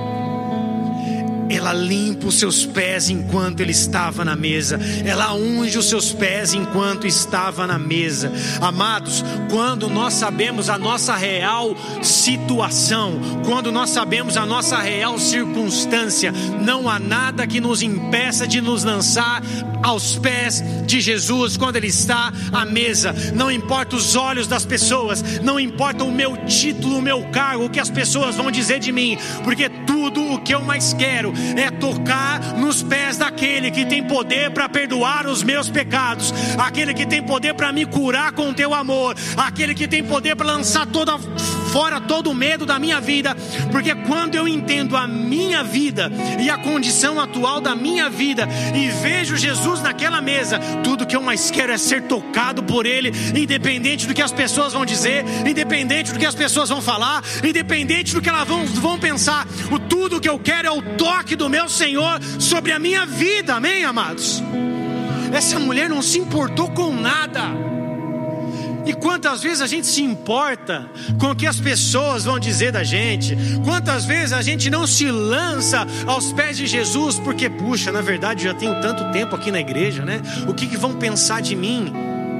Ela limpa os seus pés enquanto ele estava na mesa. Ela unge os seus pés enquanto estava na mesa. Amados, quando nós sabemos a nossa real situação, quando nós sabemos a nossa real circunstância, não há nada que nos impeça de nos lançar aos pés de Jesus quando ele está à mesa. Não importa os olhos das pessoas, não importa o meu título, o meu cargo, o que as pessoas vão dizer de mim, porque tudo o que eu mais quero é tocar nos pés daquele que tem poder para perdoar os meus pecados, aquele que tem poder para me curar com o teu amor, aquele que tem poder para lançar toda, fora todo o medo da minha vida. Porque quando eu entendo a minha vida e a condição atual da minha vida e vejo Jesus naquela mesa, tudo que eu mais quero é ser tocado por Ele, independente do que as pessoas vão dizer, independente do que as pessoas vão falar, independente do que elas vão, vão pensar. O tudo que eu quero é o toque do meu Senhor sobre a minha vida, amém, amados? Essa mulher não se importou com nada. E quantas vezes a gente se importa com o que as pessoas vão dizer da gente? Quantas vezes a gente não se lança aos pés de Jesus porque, puxa, na verdade já tenho tanto tempo aqui na igreja, né? O que, que vão pensar de mim?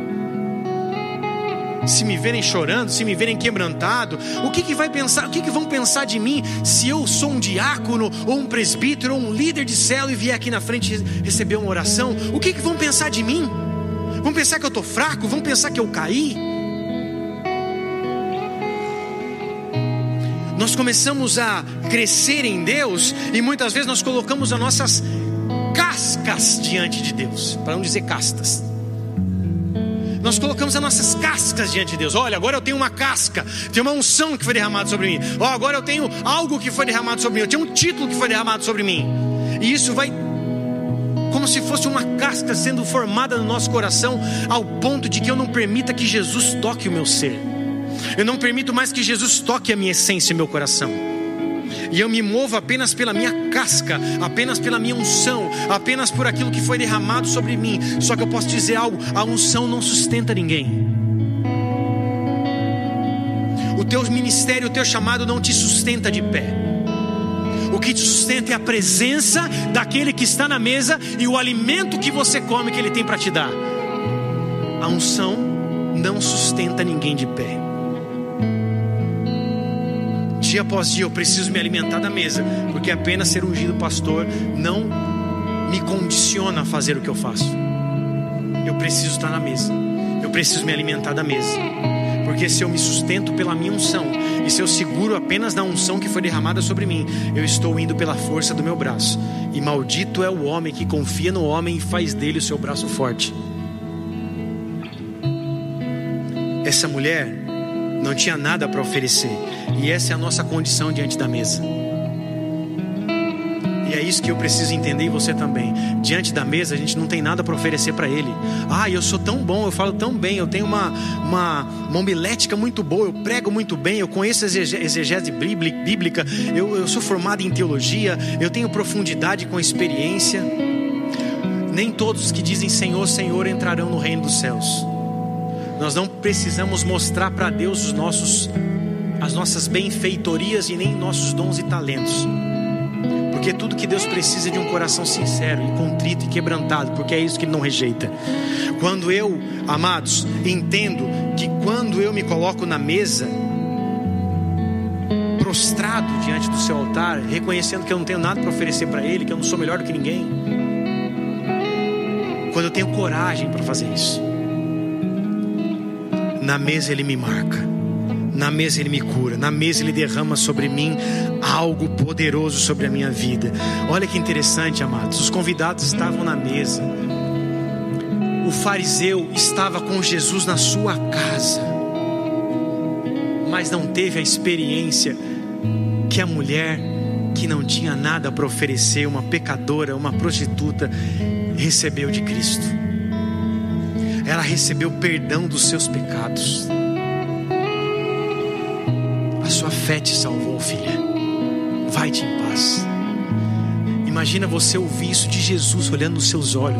Se me verem chorando, se me verem quebrantado, o que, que vai pensar? O que, que vão pensar de mim se eu sou um diácono ou um presbítero ou um líder de célula e vier aqui na frente receber uma oração? O que, que vão pensar de mim? Vão pensar que eu estou fraco? Vão pensar que eu caí? Nós começamos a crescer em Deus e muitas vezes nós colocamos as nossas cascas diante de Deus, para não dizer castas. Nós colocamos as nossas cascas diante de Deus. Olha, agora eu tenho uma casca, tem uma unção que foi derramada sobre mim. Oh, agora eu tenho algo que foi derramado sobre mim, eu tenho um título que foi derramado sobre mim. E isso vai como se fosse uma casca sendo formada no nosso coração, ao ponto de que eu não permita que Jesus toque o meu ser. Eu não permito mais que Jesus toque a minha essência e meu coração. E eu me movo apenas pela minha casca, apenas pela minha unção, apenas por aquilo que foi derramado sobre mim. Só que eu posso dizer algo: a unção não sustenta ninguém. O teu ministério, o teu chamado não te sustenta de pé. O que te sustenta é a presença daquele que está na mesa e o alimento que você come, que Ele tem para te dar. A unção não sustenta ninguém de pé. Dia após dia eu preciso me alimentar da mesa, porque apenas ser ungido pastor não me condiciona a fazer o que eu faço. Eu preciso estar na mesa, eu preciso me alimentar da mesa. Porque se eu me sustento pela minha unção, e se eu seguro apenas na unção que foi derramada sobre mim, eu estou indo pela força do meu braço. E maldito é o homem que confia no homem e faz dele o seu braço forte. Essa mulher não tinha nada para oferecer, e essa é a nossa condição diante da mesa. E é isso que eu preciso entender, e você também. Diante da mesa a gente não tem nada para oferecer para Ele. Ah, eu sou tão bom, eu falo tão bem, eu tenho uma, uma, uma homilética muito boa, eu prego muito bem, eu conheço a exegese bíblica, eu, eu sou formado em teologia, eu tenho profundidade com experiência. Nem todos que dizem Senhor, Senhor entrarão no reino dos céus. Nós não precisamos mostrar para Deus os nossos, as nossas benfeitorias e nem nossos dons e talentos. Porque tudo que Deus precisa é de um coração sincero e contrito e quebrantado, porque é isso que Ele não rejeita. Quando eu, amados, entendo que quando eu me coloco na mesa, prostrado diante do seu altar, reconhecendo que eu não tenho nada para oferecer para Ele, que eu não sou melhor do que ninguém, quando eu tenho coragem para fazer isso, na mesa Ele me marca. Na mesa Ele me cura, na mesa Ele derrama sobre mim algo poderoso sobre a minha vida. Olha que interessante, amados. Os convidados estavam na mesa. O fariseu estava com Jesus na sua casa, mas não teve a experiência que a mulher que não tinha nada para oferecer, uma pecadora, uma prostituta, recebeu de Cristo. Ela recebeu perdão dos seus pecados. A sua fé te salvou, filha. Vai-te em paz. Imagina você ouvir isso de Jesus olhando nos seus olhos.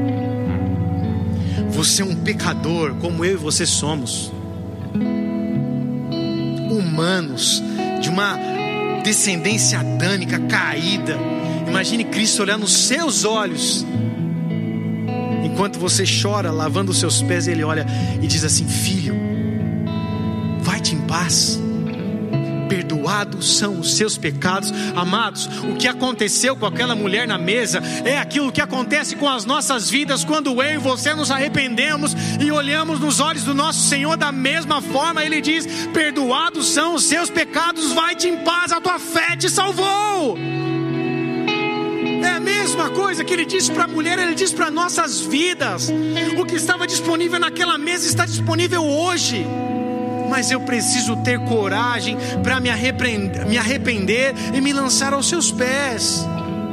Você é um pecador como eu e você somos, humanos, de uma descendência adâmica caída. Imagine Cristo olhar nos seus olhos. Enquanto você chora, lavando os seus pés, Ele olha e diz assim: filho, vai-te em paz. Perdoados são os seus pecados. Amados, o que aconteceu com aquela mulher na mesa é aquilo que acontece com as nossas vidas quando eu e você nos arrependemos e olhamos nos olhos do nosso Senhor da mesma forma. Ele diz: perdoados são os seus pecados, vai-te em paz, a tua fé te salvou. É a mesma coisa que ele disse para a mulher, ele disse para nossas vidas. O que estava disponível naquela mesa está disponível hoje. Mas eu preciso ter coragem para me arrepender, me arrepender e me lançar aos seus pés.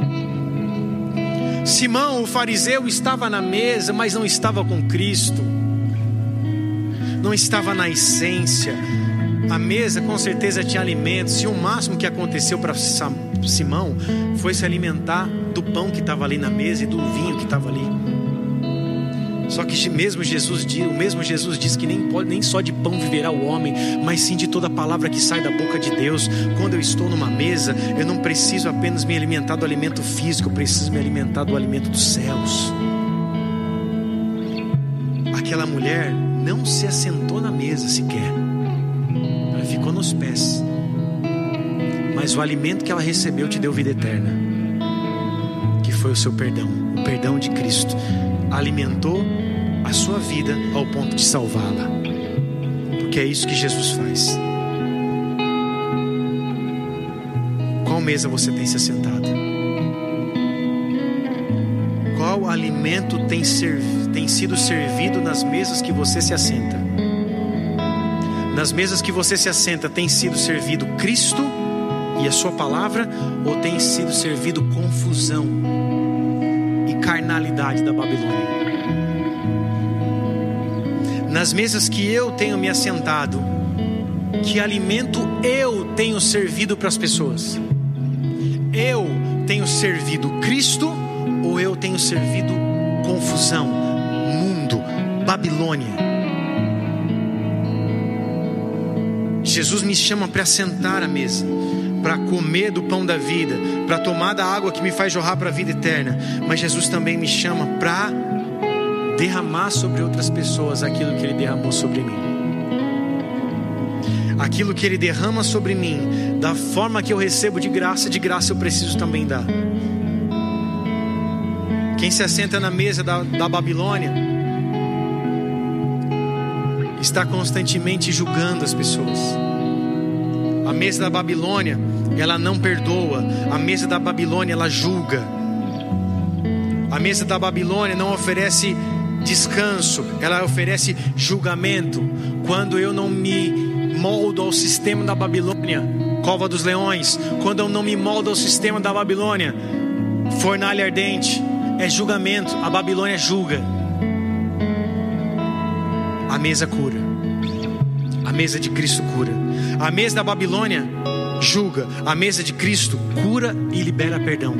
Simão, o fariseu, estava na mesa, mas não estava com Cristo. Não estava na essência. A mesa com certeza tinha alimentos, e o máximo que aconteceu para Simão foi se alimentar do pão que estava ali na mesa e do vinho que estava ali. Só que mesmo Jesus, o mesmo Jesus diz que nem, pode, nem só de pão viverá o homem, mas sim de toda palavra que sai da boca de Deus. Quando eu estou numa mesa, eu não preciso apenas me alimentar do alimento físico, eu preciso me alimentar do alimento dos céus. Aquela mulher não se assentou na mesa sequer, ela ficou nos pés, mas o alimento que ela recebeu te deu vida eterna, que foi o seu perdão, o perdão de Cristo. Alimentou a sua vida ao ponto de salvá-la, porque é isso que Jesus faz. Qual mesa você tem se assentado? Qual alimento tem, serv... tem sido servido nas mesas que você se assenta? Nas mesas que você se assenta, tem sido servido Cristo e a sua palavra, ou tem sido servido confusão e carnalidade da Babilônia? Nas mesas que eu tenho me assentado, que alimento eu tenho servido para as pessoas? Eu tenho servido Cristo ou eu tenho servido confusão, mundo, Babilônia? Jesus me chama para sentar à mesa, para comer do pão da vida, para tomar da água que me faz jorrar para a vida eterna. Mas Jesus também me chama para derramar sobre outras pessoas aquilo que Ele derramou sobre mim. Aquilo que Ele derrama sobre mim, da forma que eu recebo de graça, de graça eu preciso também dar. Quem se assenta na mesa da, da Babilônia está constantemente julgando as pessoas. A mesa da Babilônia, ela não perdoa. A mesa da Babilônia, ela julga. A mesa da Babilônia não oferece descanso, ela oferece julgamento. Quando eu não me moldo ao sistema da Babilônia, cova dos leões, quando eu não me moldo ao sistema da Babilônia, fornalha ardente, é julgamento. A Babilônia julga. A mesa cura. A mesa de Cristo cura. A mesa da Babilônia julga. A mesa de Cristo cura e libera perdão.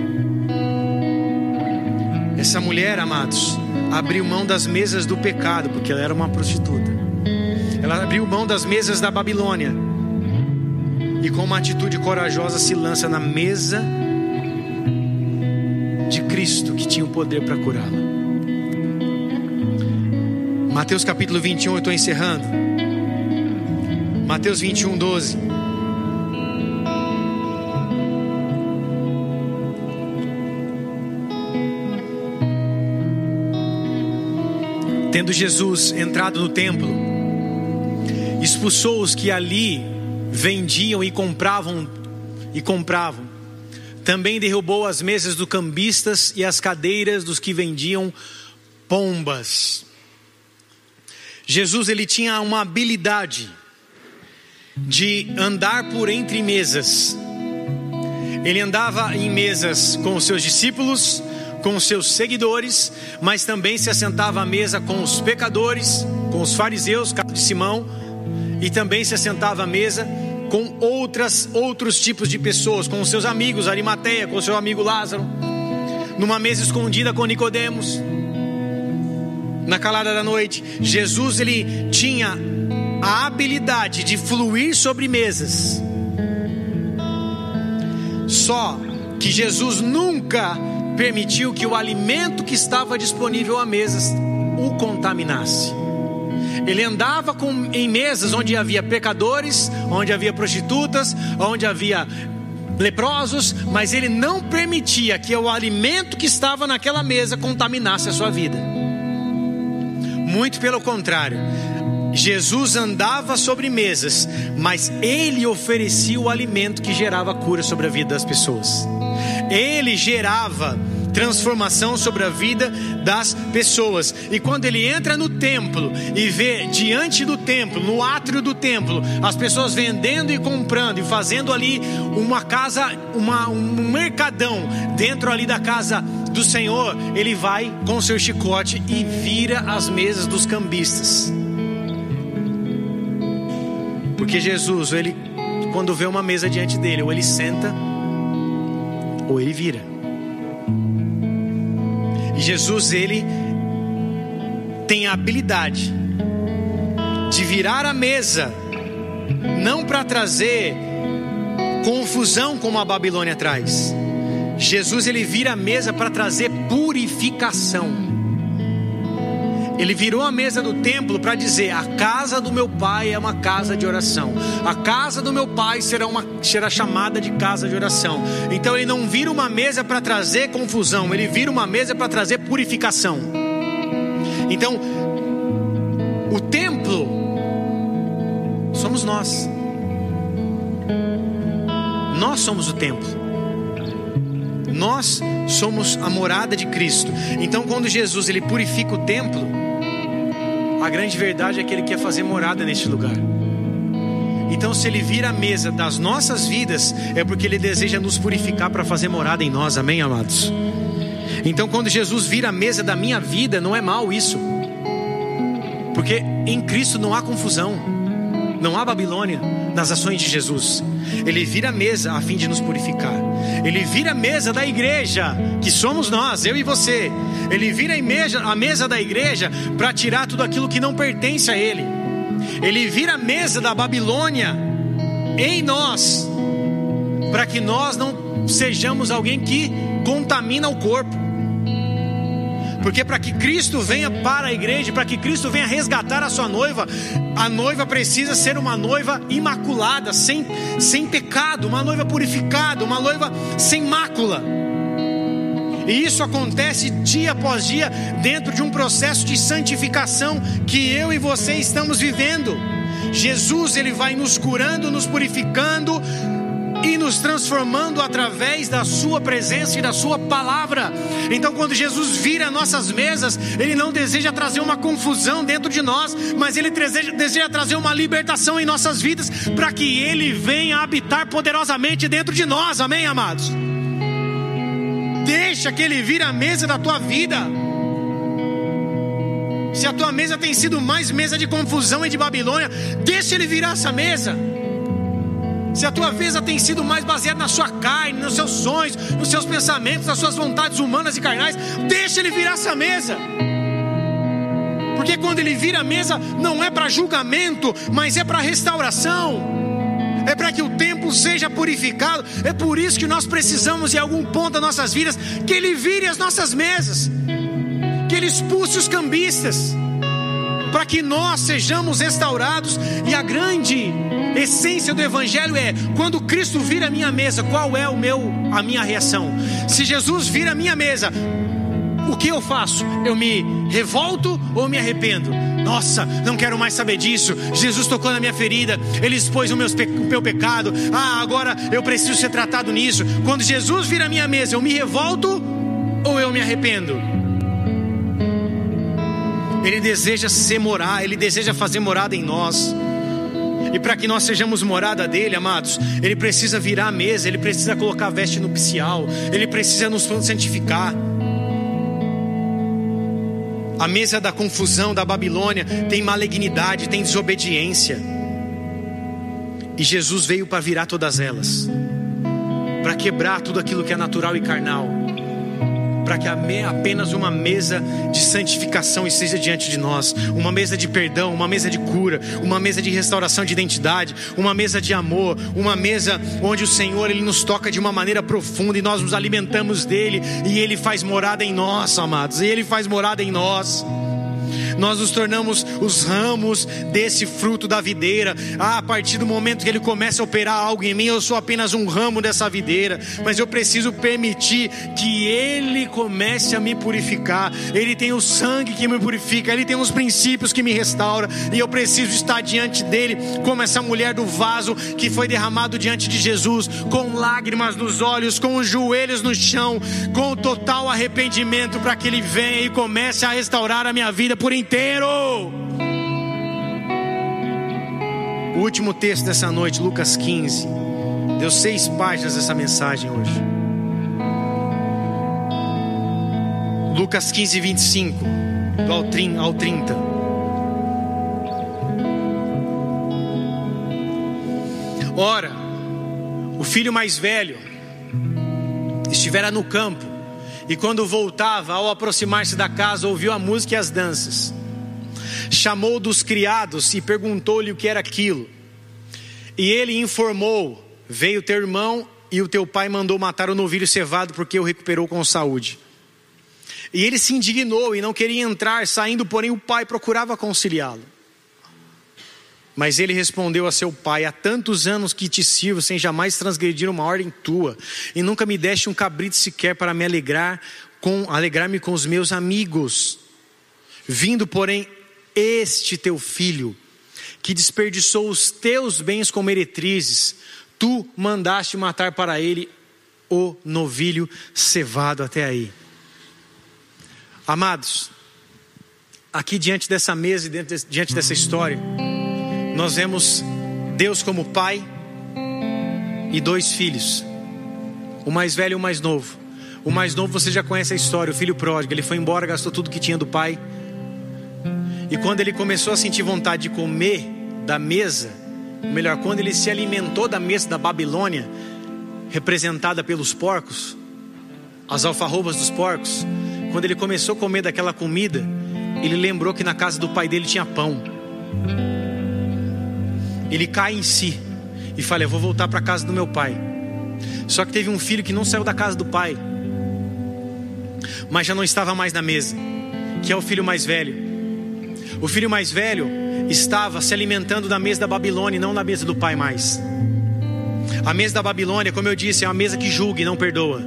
Essa mulher, amados, abriu mão das mesas do pecado, porque ela era uma prostituta. Ela abriu mão das mesas da Babilônia e com uma atitude corajosa se lança na mesa de Cristo, que tinha o poder para curá-la. Mateus capítulo vinte e um, eu estou encerrando. Mateus vinte e um, doze. Tendo Jesus entrado no templo, expulsou os que ali vendiam e compravam e compravam. Também derrubou as mesas dos cambistas e as cadeiras dos que vendiam pombas. Jesus, ele tinha uma habilidade de andar por entre mesas. Ele andava em mesas com os seus discípulos, com os seus seguidores, mas também se assentava à mesa com os pecadores, com os fariseus, caso de Simão, e também se assentava à mesa com outras, outros tipos de pessoas, com os seus amigos, Arimateia, com o seu amigo Lázaro, numa mesa escondida com Nicodemos, na calada da noite. Jesus, ele tinha a habilidade de fluir sobre mesas. Só que Jesus nunca permitiu que o alimento que estava disponível à mesa o contaminasse. Ele andava com, em mesas onde havia pecadores, onde havia prostitutas, onde havia leprosos, mas ele não permitia que o alimento que estava naquela mesa contaminasse a sua vida. Muito pelo contrário, Jesus andava sobre mesas, mas ele oferecia o alimento que gerava cura sobre a vida das pessoas. Ele gerava transformação sobre a vida das pessoas. E quando ele entra no templo e vê diante do templo, no átrio do templo, as pessoas vendendo e comprando e fazendo ali uma casa, uma, um mercadão dentro ali da casa do Senhor, ele vai com seu chicote e vira as mesas dos cambistas. Porque Jesus, ele, quando vê uma mesa diante dele, ou ele senta ou ele vira. E Jesus, ele tem a habilidade de virar a mesa, não para trazer confusão como a Babilônia traz. Jesus, ele vira a mesa para trazer purificação. Ele virou a mesa do templo para dizer: a casa do meu pai é uma casa de oração. A casa do meu pai será, uma, será chamada de casa de oração. Então ele não vira uma mesa para trazer confusão, ele vira uma mesa para trazer purificação. Então o templo somos nós. Nós somos o templo. Nós somos a morada de Cristo. Então quando Jesus, ele purifica o templo, a grande verdade é que ele quer fazer morada neste lugar. Então se ele vira a mesa das nossas vidas, é porque ele deseja nos purificar para fazer morada em nós, amém, amados? Então quando Jesus vira a mesa da minha vida, não é mal isso, porque em Cristo não há confusão, não há Babilônia nas ações de Jesus. Ele vira a mesa a fim de nos purificar. Ele vira a mesa da igreja, que somos nós, eu e você. Ele vira a mesa, a mesa da igreja para tirar tudo aquilo que não pertence a ele. Ele vira a mesa da Babilônia em nós, para que nós não sejamos alguém que contamina o corpo. Porque para que Cristo venha para a igreja, para que Cristo venha resgatar a sua noiva, a noiva precisa ser uma noiva imaculada, sem, sem pecado, uma noiva purificada, uma noiva sem mácula. E isso acontece dia após dia dentro de um processo de santificação que eu e você estamos vivendo. Jesus, ele vai nos curando, nos purificando e nos transformando através da sua presença e da sua palavra. Então quando Jesus vira nossas mesas, ele não deseja trazer uma confusão dentro de nós, mas ele deseja, deseja trazer uma libertação em nossas vidas, para que ele venha habitar poderosamente dentro de nós, amém, amados? Deixa que ele vire a mesa da tua vida. Se a tua mesa tem sido mais mesa de confusão e de Babilônia, deixa ele virar essa mesa. Se a tua mesa tem sido mais baseada na sua carne, nos seus sonhos, nos seus pensamentos, nas suas vontades humanas e carnais, deixa ele virar essa mesa. Porque quando ele vira a mesa, não é para julgamento, mas é para restauração. É para que o templo seja purificado. É por isso que nós precisamos, em algum ponto das nossas vidas, que ele vire as nossas mesas, que ele expulse os cambistas, para que nós sejamos restaurados. E a grande essência do evangelho é: quando Cristo vira a minha mesa, qual é o meu, a minha reação? Se Jesus vira a minha mesa, o que eu faço? Eu me revolto ou me arrependo? Nossa, não quero mais saber disso. Jesus tocou na minha ferida, ele expôs o meu, o meu pecado. Ah, agora eu preciso ser tratado nisso. Quando Jesus vira a minha mesa, eu me revolto ou eu me arrependo? Ele deseja ser morar, ele deseja fazer morada em nós. E para que nós sejamos morada dele, amados, ele precisa virar a mesa, ele precisa colocar a veste nupcial, ele precisa nos santificar. A mesa da confusão da Babilônia tem malignidade, tem desobediência. E Jesus veio para virar todas elas, para quebrar tudo aquilo que é natural e carnal, para que apenas uma mesa de santificação esteja diante de nós, uma mesa de perdão, uma mesa de cura, uma mesa de restauração de identidade, uma mesa de amor, uma mesa onde o Senhor, ele nos toca de uma maneira profunda e nós nos alimentamos dele, e ele faz morada em nós, amados, e ele faz morada em nós. nós nos tornamos os ramos desse fruto da videira. Ah, a partir do momento que Ele começa a operar algo em mim, eu sou apenas um ramo dessa videira, mas eu preciso permitir que Ele comece a me purificar. Ele tem o sangue que me purifica, Ele tem os princípios que me restaura, e eu preciso estar diante dEle como essa mulher do vaso que foi derramado diante de Jesus, com lágrimas nos olhos, com os joelhos no chão, com total arrependimento, para que Ele venha e comece a restaurar a minha vida por inteiro. O último texto dessa noite, Lucas quinze. Deu seis páginas dessa mensagem hoje. Lucas quinze, vinte e cinco ao trinta. Ora, o filho mais velho estivera no campo, e quando voltava, ao aproximar-se da casa, ouviu a música e as danças. Chamou dos criados e perguntou-lhe o que era aquilo. E ele informou: veio teu irmão e o teu pai mandou matar o novilho cevado, porque o recuperou com saúde. E ele se indignou e não queria entrar, saindo, porém o pai procurava conciliá-lo. Mas ele respondeu a seu pai: há tantos anos que te sirvo, sem jamais transgredir uma ordem tua, e nunca me deste um cabrito sequer para me alegrar com, alegrar-me com os meus amigos. Vindo, porém, este teu filho, que desperdiçou os teus bens com meretrizes, tu mandaste matar para ele o novilho cevado. Até aí. Amados, aqui diante dessa mesa e diante dessa história, nós vemos Deus como pai e dois filhos, o mais velho e o mais novo. O mais novo, você já conhece a história, o filho pródigo. Ele foi embora, gastou tudo que tinha do pai, e quando ele começou a sentir vontade de comer da mesa, melhor, quando ele se alimentou da mesa da Babilônia, representada pelos porcos, as alfarrobas dos porcos, quando ele começou a comer daquela comida, ele lembrou que na casa do pai dele tinha pão. Ele cai em si e fala: eu vou voltar para a casa do meu pai. Só que teve um filho que não saiu da casa do pai, mas já não estava mais na mesa, que é o filho mais velho. O filho mais velho estava se alimentando da mesa da Babilônia e não na mesa do pai mais. A mesa da Babilônia, como eu disse, é uma mesa que julga e não perdoa.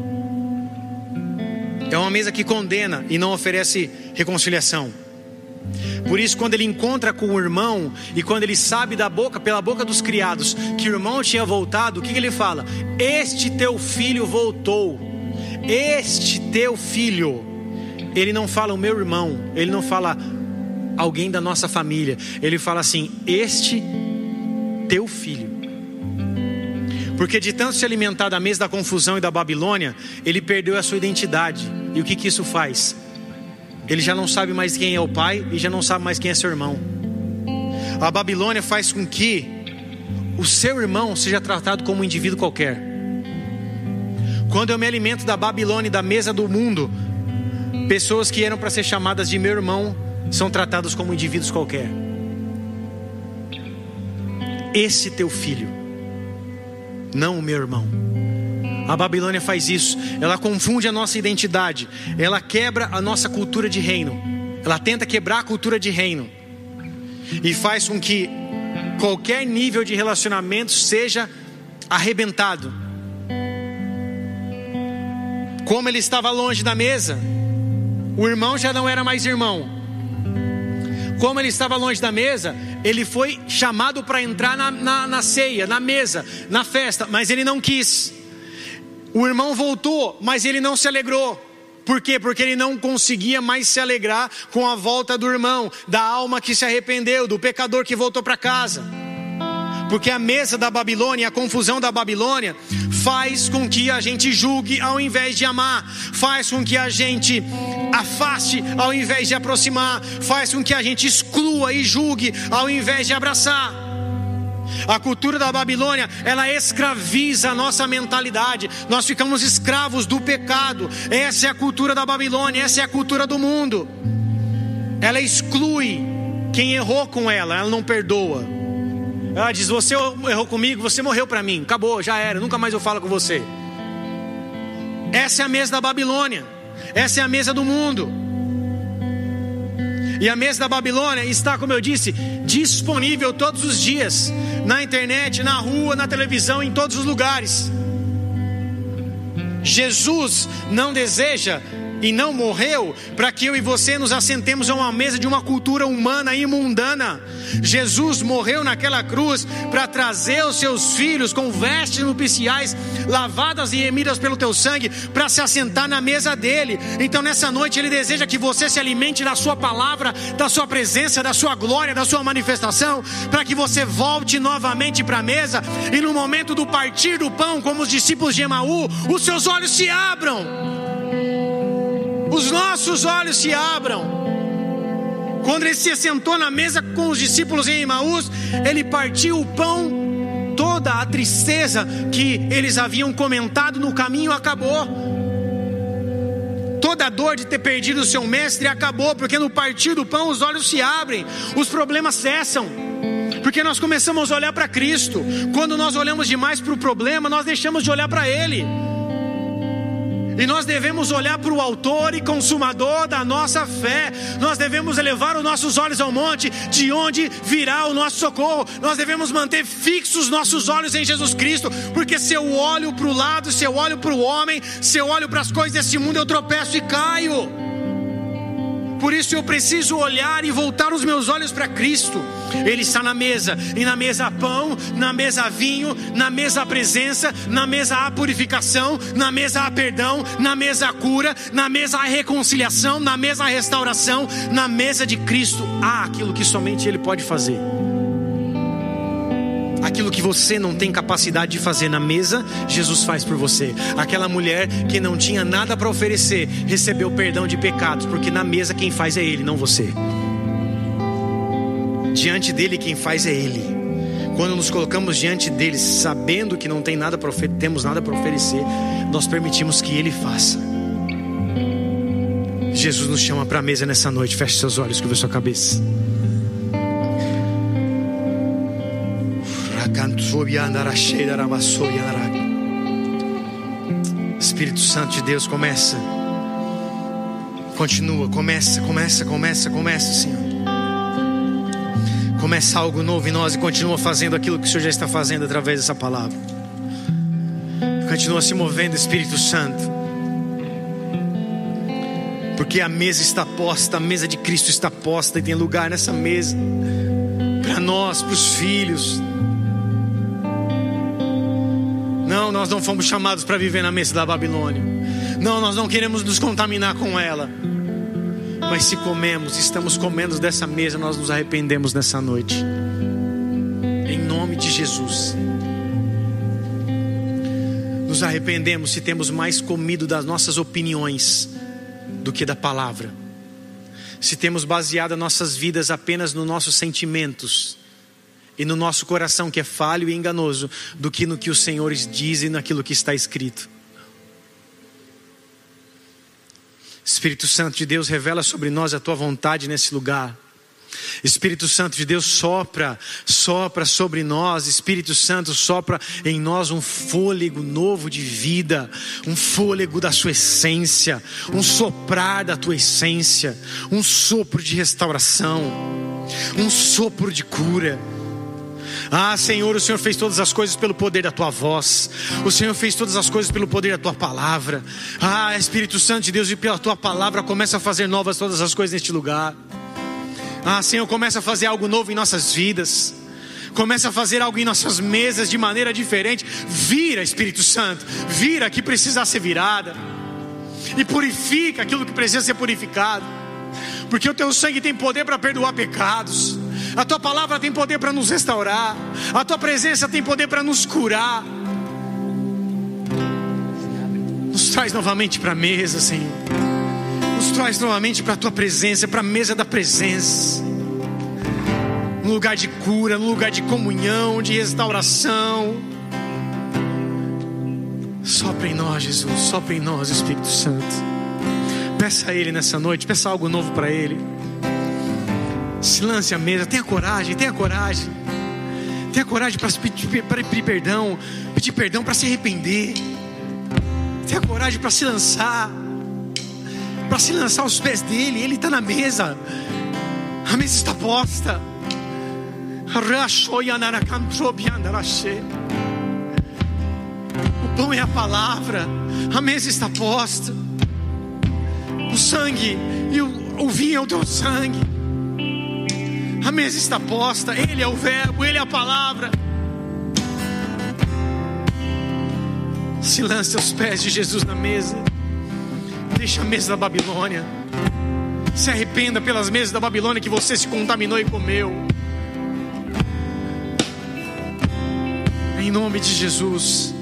É uma mesa que condena e não oferece reconciliação. Por isso, quando ele encontra com o irmão, e quando ele sabe da boca, pela boca dos criados, que o irmão tinha voltado, o que, que ele fala? Este teu filho voltou. Este teu filho. Ele não fala o meu irmão, ele não fala alguém da nossa família, ele fala assim: este teu filho. Porque de tanto se alimentar da mesa da confusão e da Babilônia, ele perdeu a sua identidade. E o que, que isso faz? Ele já não sabe mais quem é o pai e já não sabe mais quem é seu irmão. A Babilônia faz com que o seu irmão seja tratado como um indivíduo qualquer. Quando eu me alimento da Babilônia e da mesa do mundo, pessoas que eram para ser chamadas de meu irmão são tratadas como indivíduos qualquer. Esse teu filho, não o meu irmão. A Babilônia faz isso. Ela confunde a nossa identidade. Ela quebra a nossa cultura de reino. Ela tenta quebrar a cultura de reino e faz com que qualquer nível de relacionamento seja arrebentado. Como ele estava longe da mesa, o irmão já não era mais irmão. Como ele estava longe da mesa, ele foi chamado para entrar na, na, na ceia, na mesa, na festa, mas ele não quis. O irmão voltou, mas ele não se alegrou. Por quê? Porque ele não conseguia mais se alegrar com a volta do irmão, da alma que se arrependeu, do pecador que voltou para casa. Porque a mesa da Babilônia, a confusão da Babilônia, faz com que a gente julgue ao invés de amar, faz com que a gente afaste ao invés de aproximar, faz com que a gente exclua e julgue ao invés de abraçar. A cultura da Babilônia, ela escraviza a nossa mentalidade. Nós ficamos escravos do pecado. Essa é a cultura da Babilônia, essa é a cultura do mundo. Ela exclui quem errou com ela, ela não perdoa. Ela diz: você errou comigo, você morreu para mim, acabou, já era, nunca mais eu falo com você. Essa é a mesa da Babilônia, essa é a mesa do mundo. E a mesa da Babilônia está, como eu disse, disponível todos os dias, na internet, na rua, na televisão, em todos os lugares. Jesus não deseja e não morreu para que eu e você nos assentemos a uma mesa de uma cultura humana e mundana. Jesus morreu naquela cruz para trazer os seus filhos com vestes nupciais lavadas e remidas pelo teu sangue, para se assentar na mesa dele. Então nessa noite ele deseja que você se alimente da sua palavra, da sua presença, da sua glória, da sua manifestação, para que você volte novamente para a mesa, e no momento do partir do pão, como os discípulos de Emaú, os seus olhos se abram. Os nossos olhos se abram. Quando ele se assentou na mesa com os discípulos em Emaús, ele partiu o pão, toda a tristeza que eles haviam comentado no caminho acabou. Toda a dor de ter perdido o seu mestre acabou, porque no partir do pão os olhos se abrem, os problemas cessam, porque nós começamos a olhar para Cristo. Quando nós olhamos demais para o problema, nós deixamos de olhar para Ele. E nós devemos olhar para o autor e consumador da nossa fé. Nós devemos elevar os nossos olhos ao monte, de onde virá o nosso socorro. Nós devemos manter fixos nossos olhos em Jesus Cristo, porque se eu olho para o lado, se eu olho para o homem, se eu olho para as coisas desse mundo, eu tropeço e caio. Por isso eu preciso olhar e voltar os meus olhos para Cristo. Ele está na mesa, e na mesa há pão, na mesa há vinho, na mesa há presença, na mesa há purificação, na mesa há perdão, na mesa há cura, na mesa há reconciliação, na mesa há restauração. Na mesa de Cristo há aquilo que somente Ele pode fazer. Aquilo que você não tem capacidade de fazer na mesa, Jesus faz por você. Aquela mulher que não tinha nada para oferecer, recebeu perdão de pecados, porque na mesa quem faz é Ele, não você. Diante dele quem faz é Ele. Quando nos colocamos diante dele, sabendo que não tem nada para oferecer, temos nada para oferecer, nós permitimos que Ele faça. Jesus nos chama para a mesa nessa noite. Feche seus olhos, curva sua cabeça. Espírito Santo de Deus, começa, continua, começa, começa, começa, começa, Senhor. Começa algo novo em nós e continua fazendo aquilo que o Senhor já está fazendo através dessa palavra. Continua se movendo, Espírito Santo, porque a mesa está posta, a mesa de Cristo está posta, e tem lugar nessa mesa para nós, para os filhos. Não, nós não fomos chamados para viver na mesa da Babilônia. Não, nós não queremos nos contaminar com ela. Mas se comemos, estamos comendo dessa mesa, nós nos arrependemos nessa noite. Em nome de Jesus. Nos arrependemos se temos mais comido das nossas opiniões do que da palavra. Se temos baseado nossas vidas apenas nos nossos sentimentos e no nosso coração, que é falho e enganoso, do que no que os senhores dizem, naquilo que está escrito. Espírito Santo de Deus, revela sobre nós a tua vontade nesse lugar. Espírito Santo de Deus, sopra, sopra sobre nós. Espírito Santo, sopra em nós um fôlego novo de vida, um fôlego da sua essência, um soprar da tua essência, um sopro de restauração, um sopro de cura. Ah, Senhor, o Senhor fez todas as coisas pelo poder da tua voz. O Senhor fez todas as coisas pelo poder da tua palavra. Ah, Espírito Santo de Deus, e pela tua palavra começa a fazer novas todas as coisas neste lugar. Ah, Senhor, começa a fazer algo novo em nossas vidas. Começa a fazer algo em nossas mesas de maneira diferente. Vira, Espírito Santo, vira que precisa ser virada, e purifica aquilo que precisa ser purificado, porque o teu sangue tem poder para perdoar pecados. A tua palavra tem poder para nos restaurar. A tua presença tem poder para nos curar. Nos traz novamente para a mesa, Senhor. Nos traz novamente para a tua presença, para a mesa da presença. Um lugar de cura, um lugar de comunhão, de restauração. Sopra em nós, Jesus. Sopra em nós, Espírito Santo. Peça a Ele nessa noite. Peça algo novo para Ele. Se lance à mesa, tenha coragem, tenha coragem. Tenha coragem para pedir, para pedir perdão, pedir perdão para se arrepender. Tenha coragem para se lançar, para se lançar aos pés dele. Ele está na mesa. A mesa está posta. O pão é a palavra. A mesa está posta. O sangue e o, o vinho é o teu sangue. A mesa está posta. Ele é o verbo, Ele é a palavra. Se lance aos pés de Jesus na mesa. Deixa a mesa da Babilônia. Se arrependa pelas mesas da Babilônia que você se contaminou e comeu. Em nome de Jesus.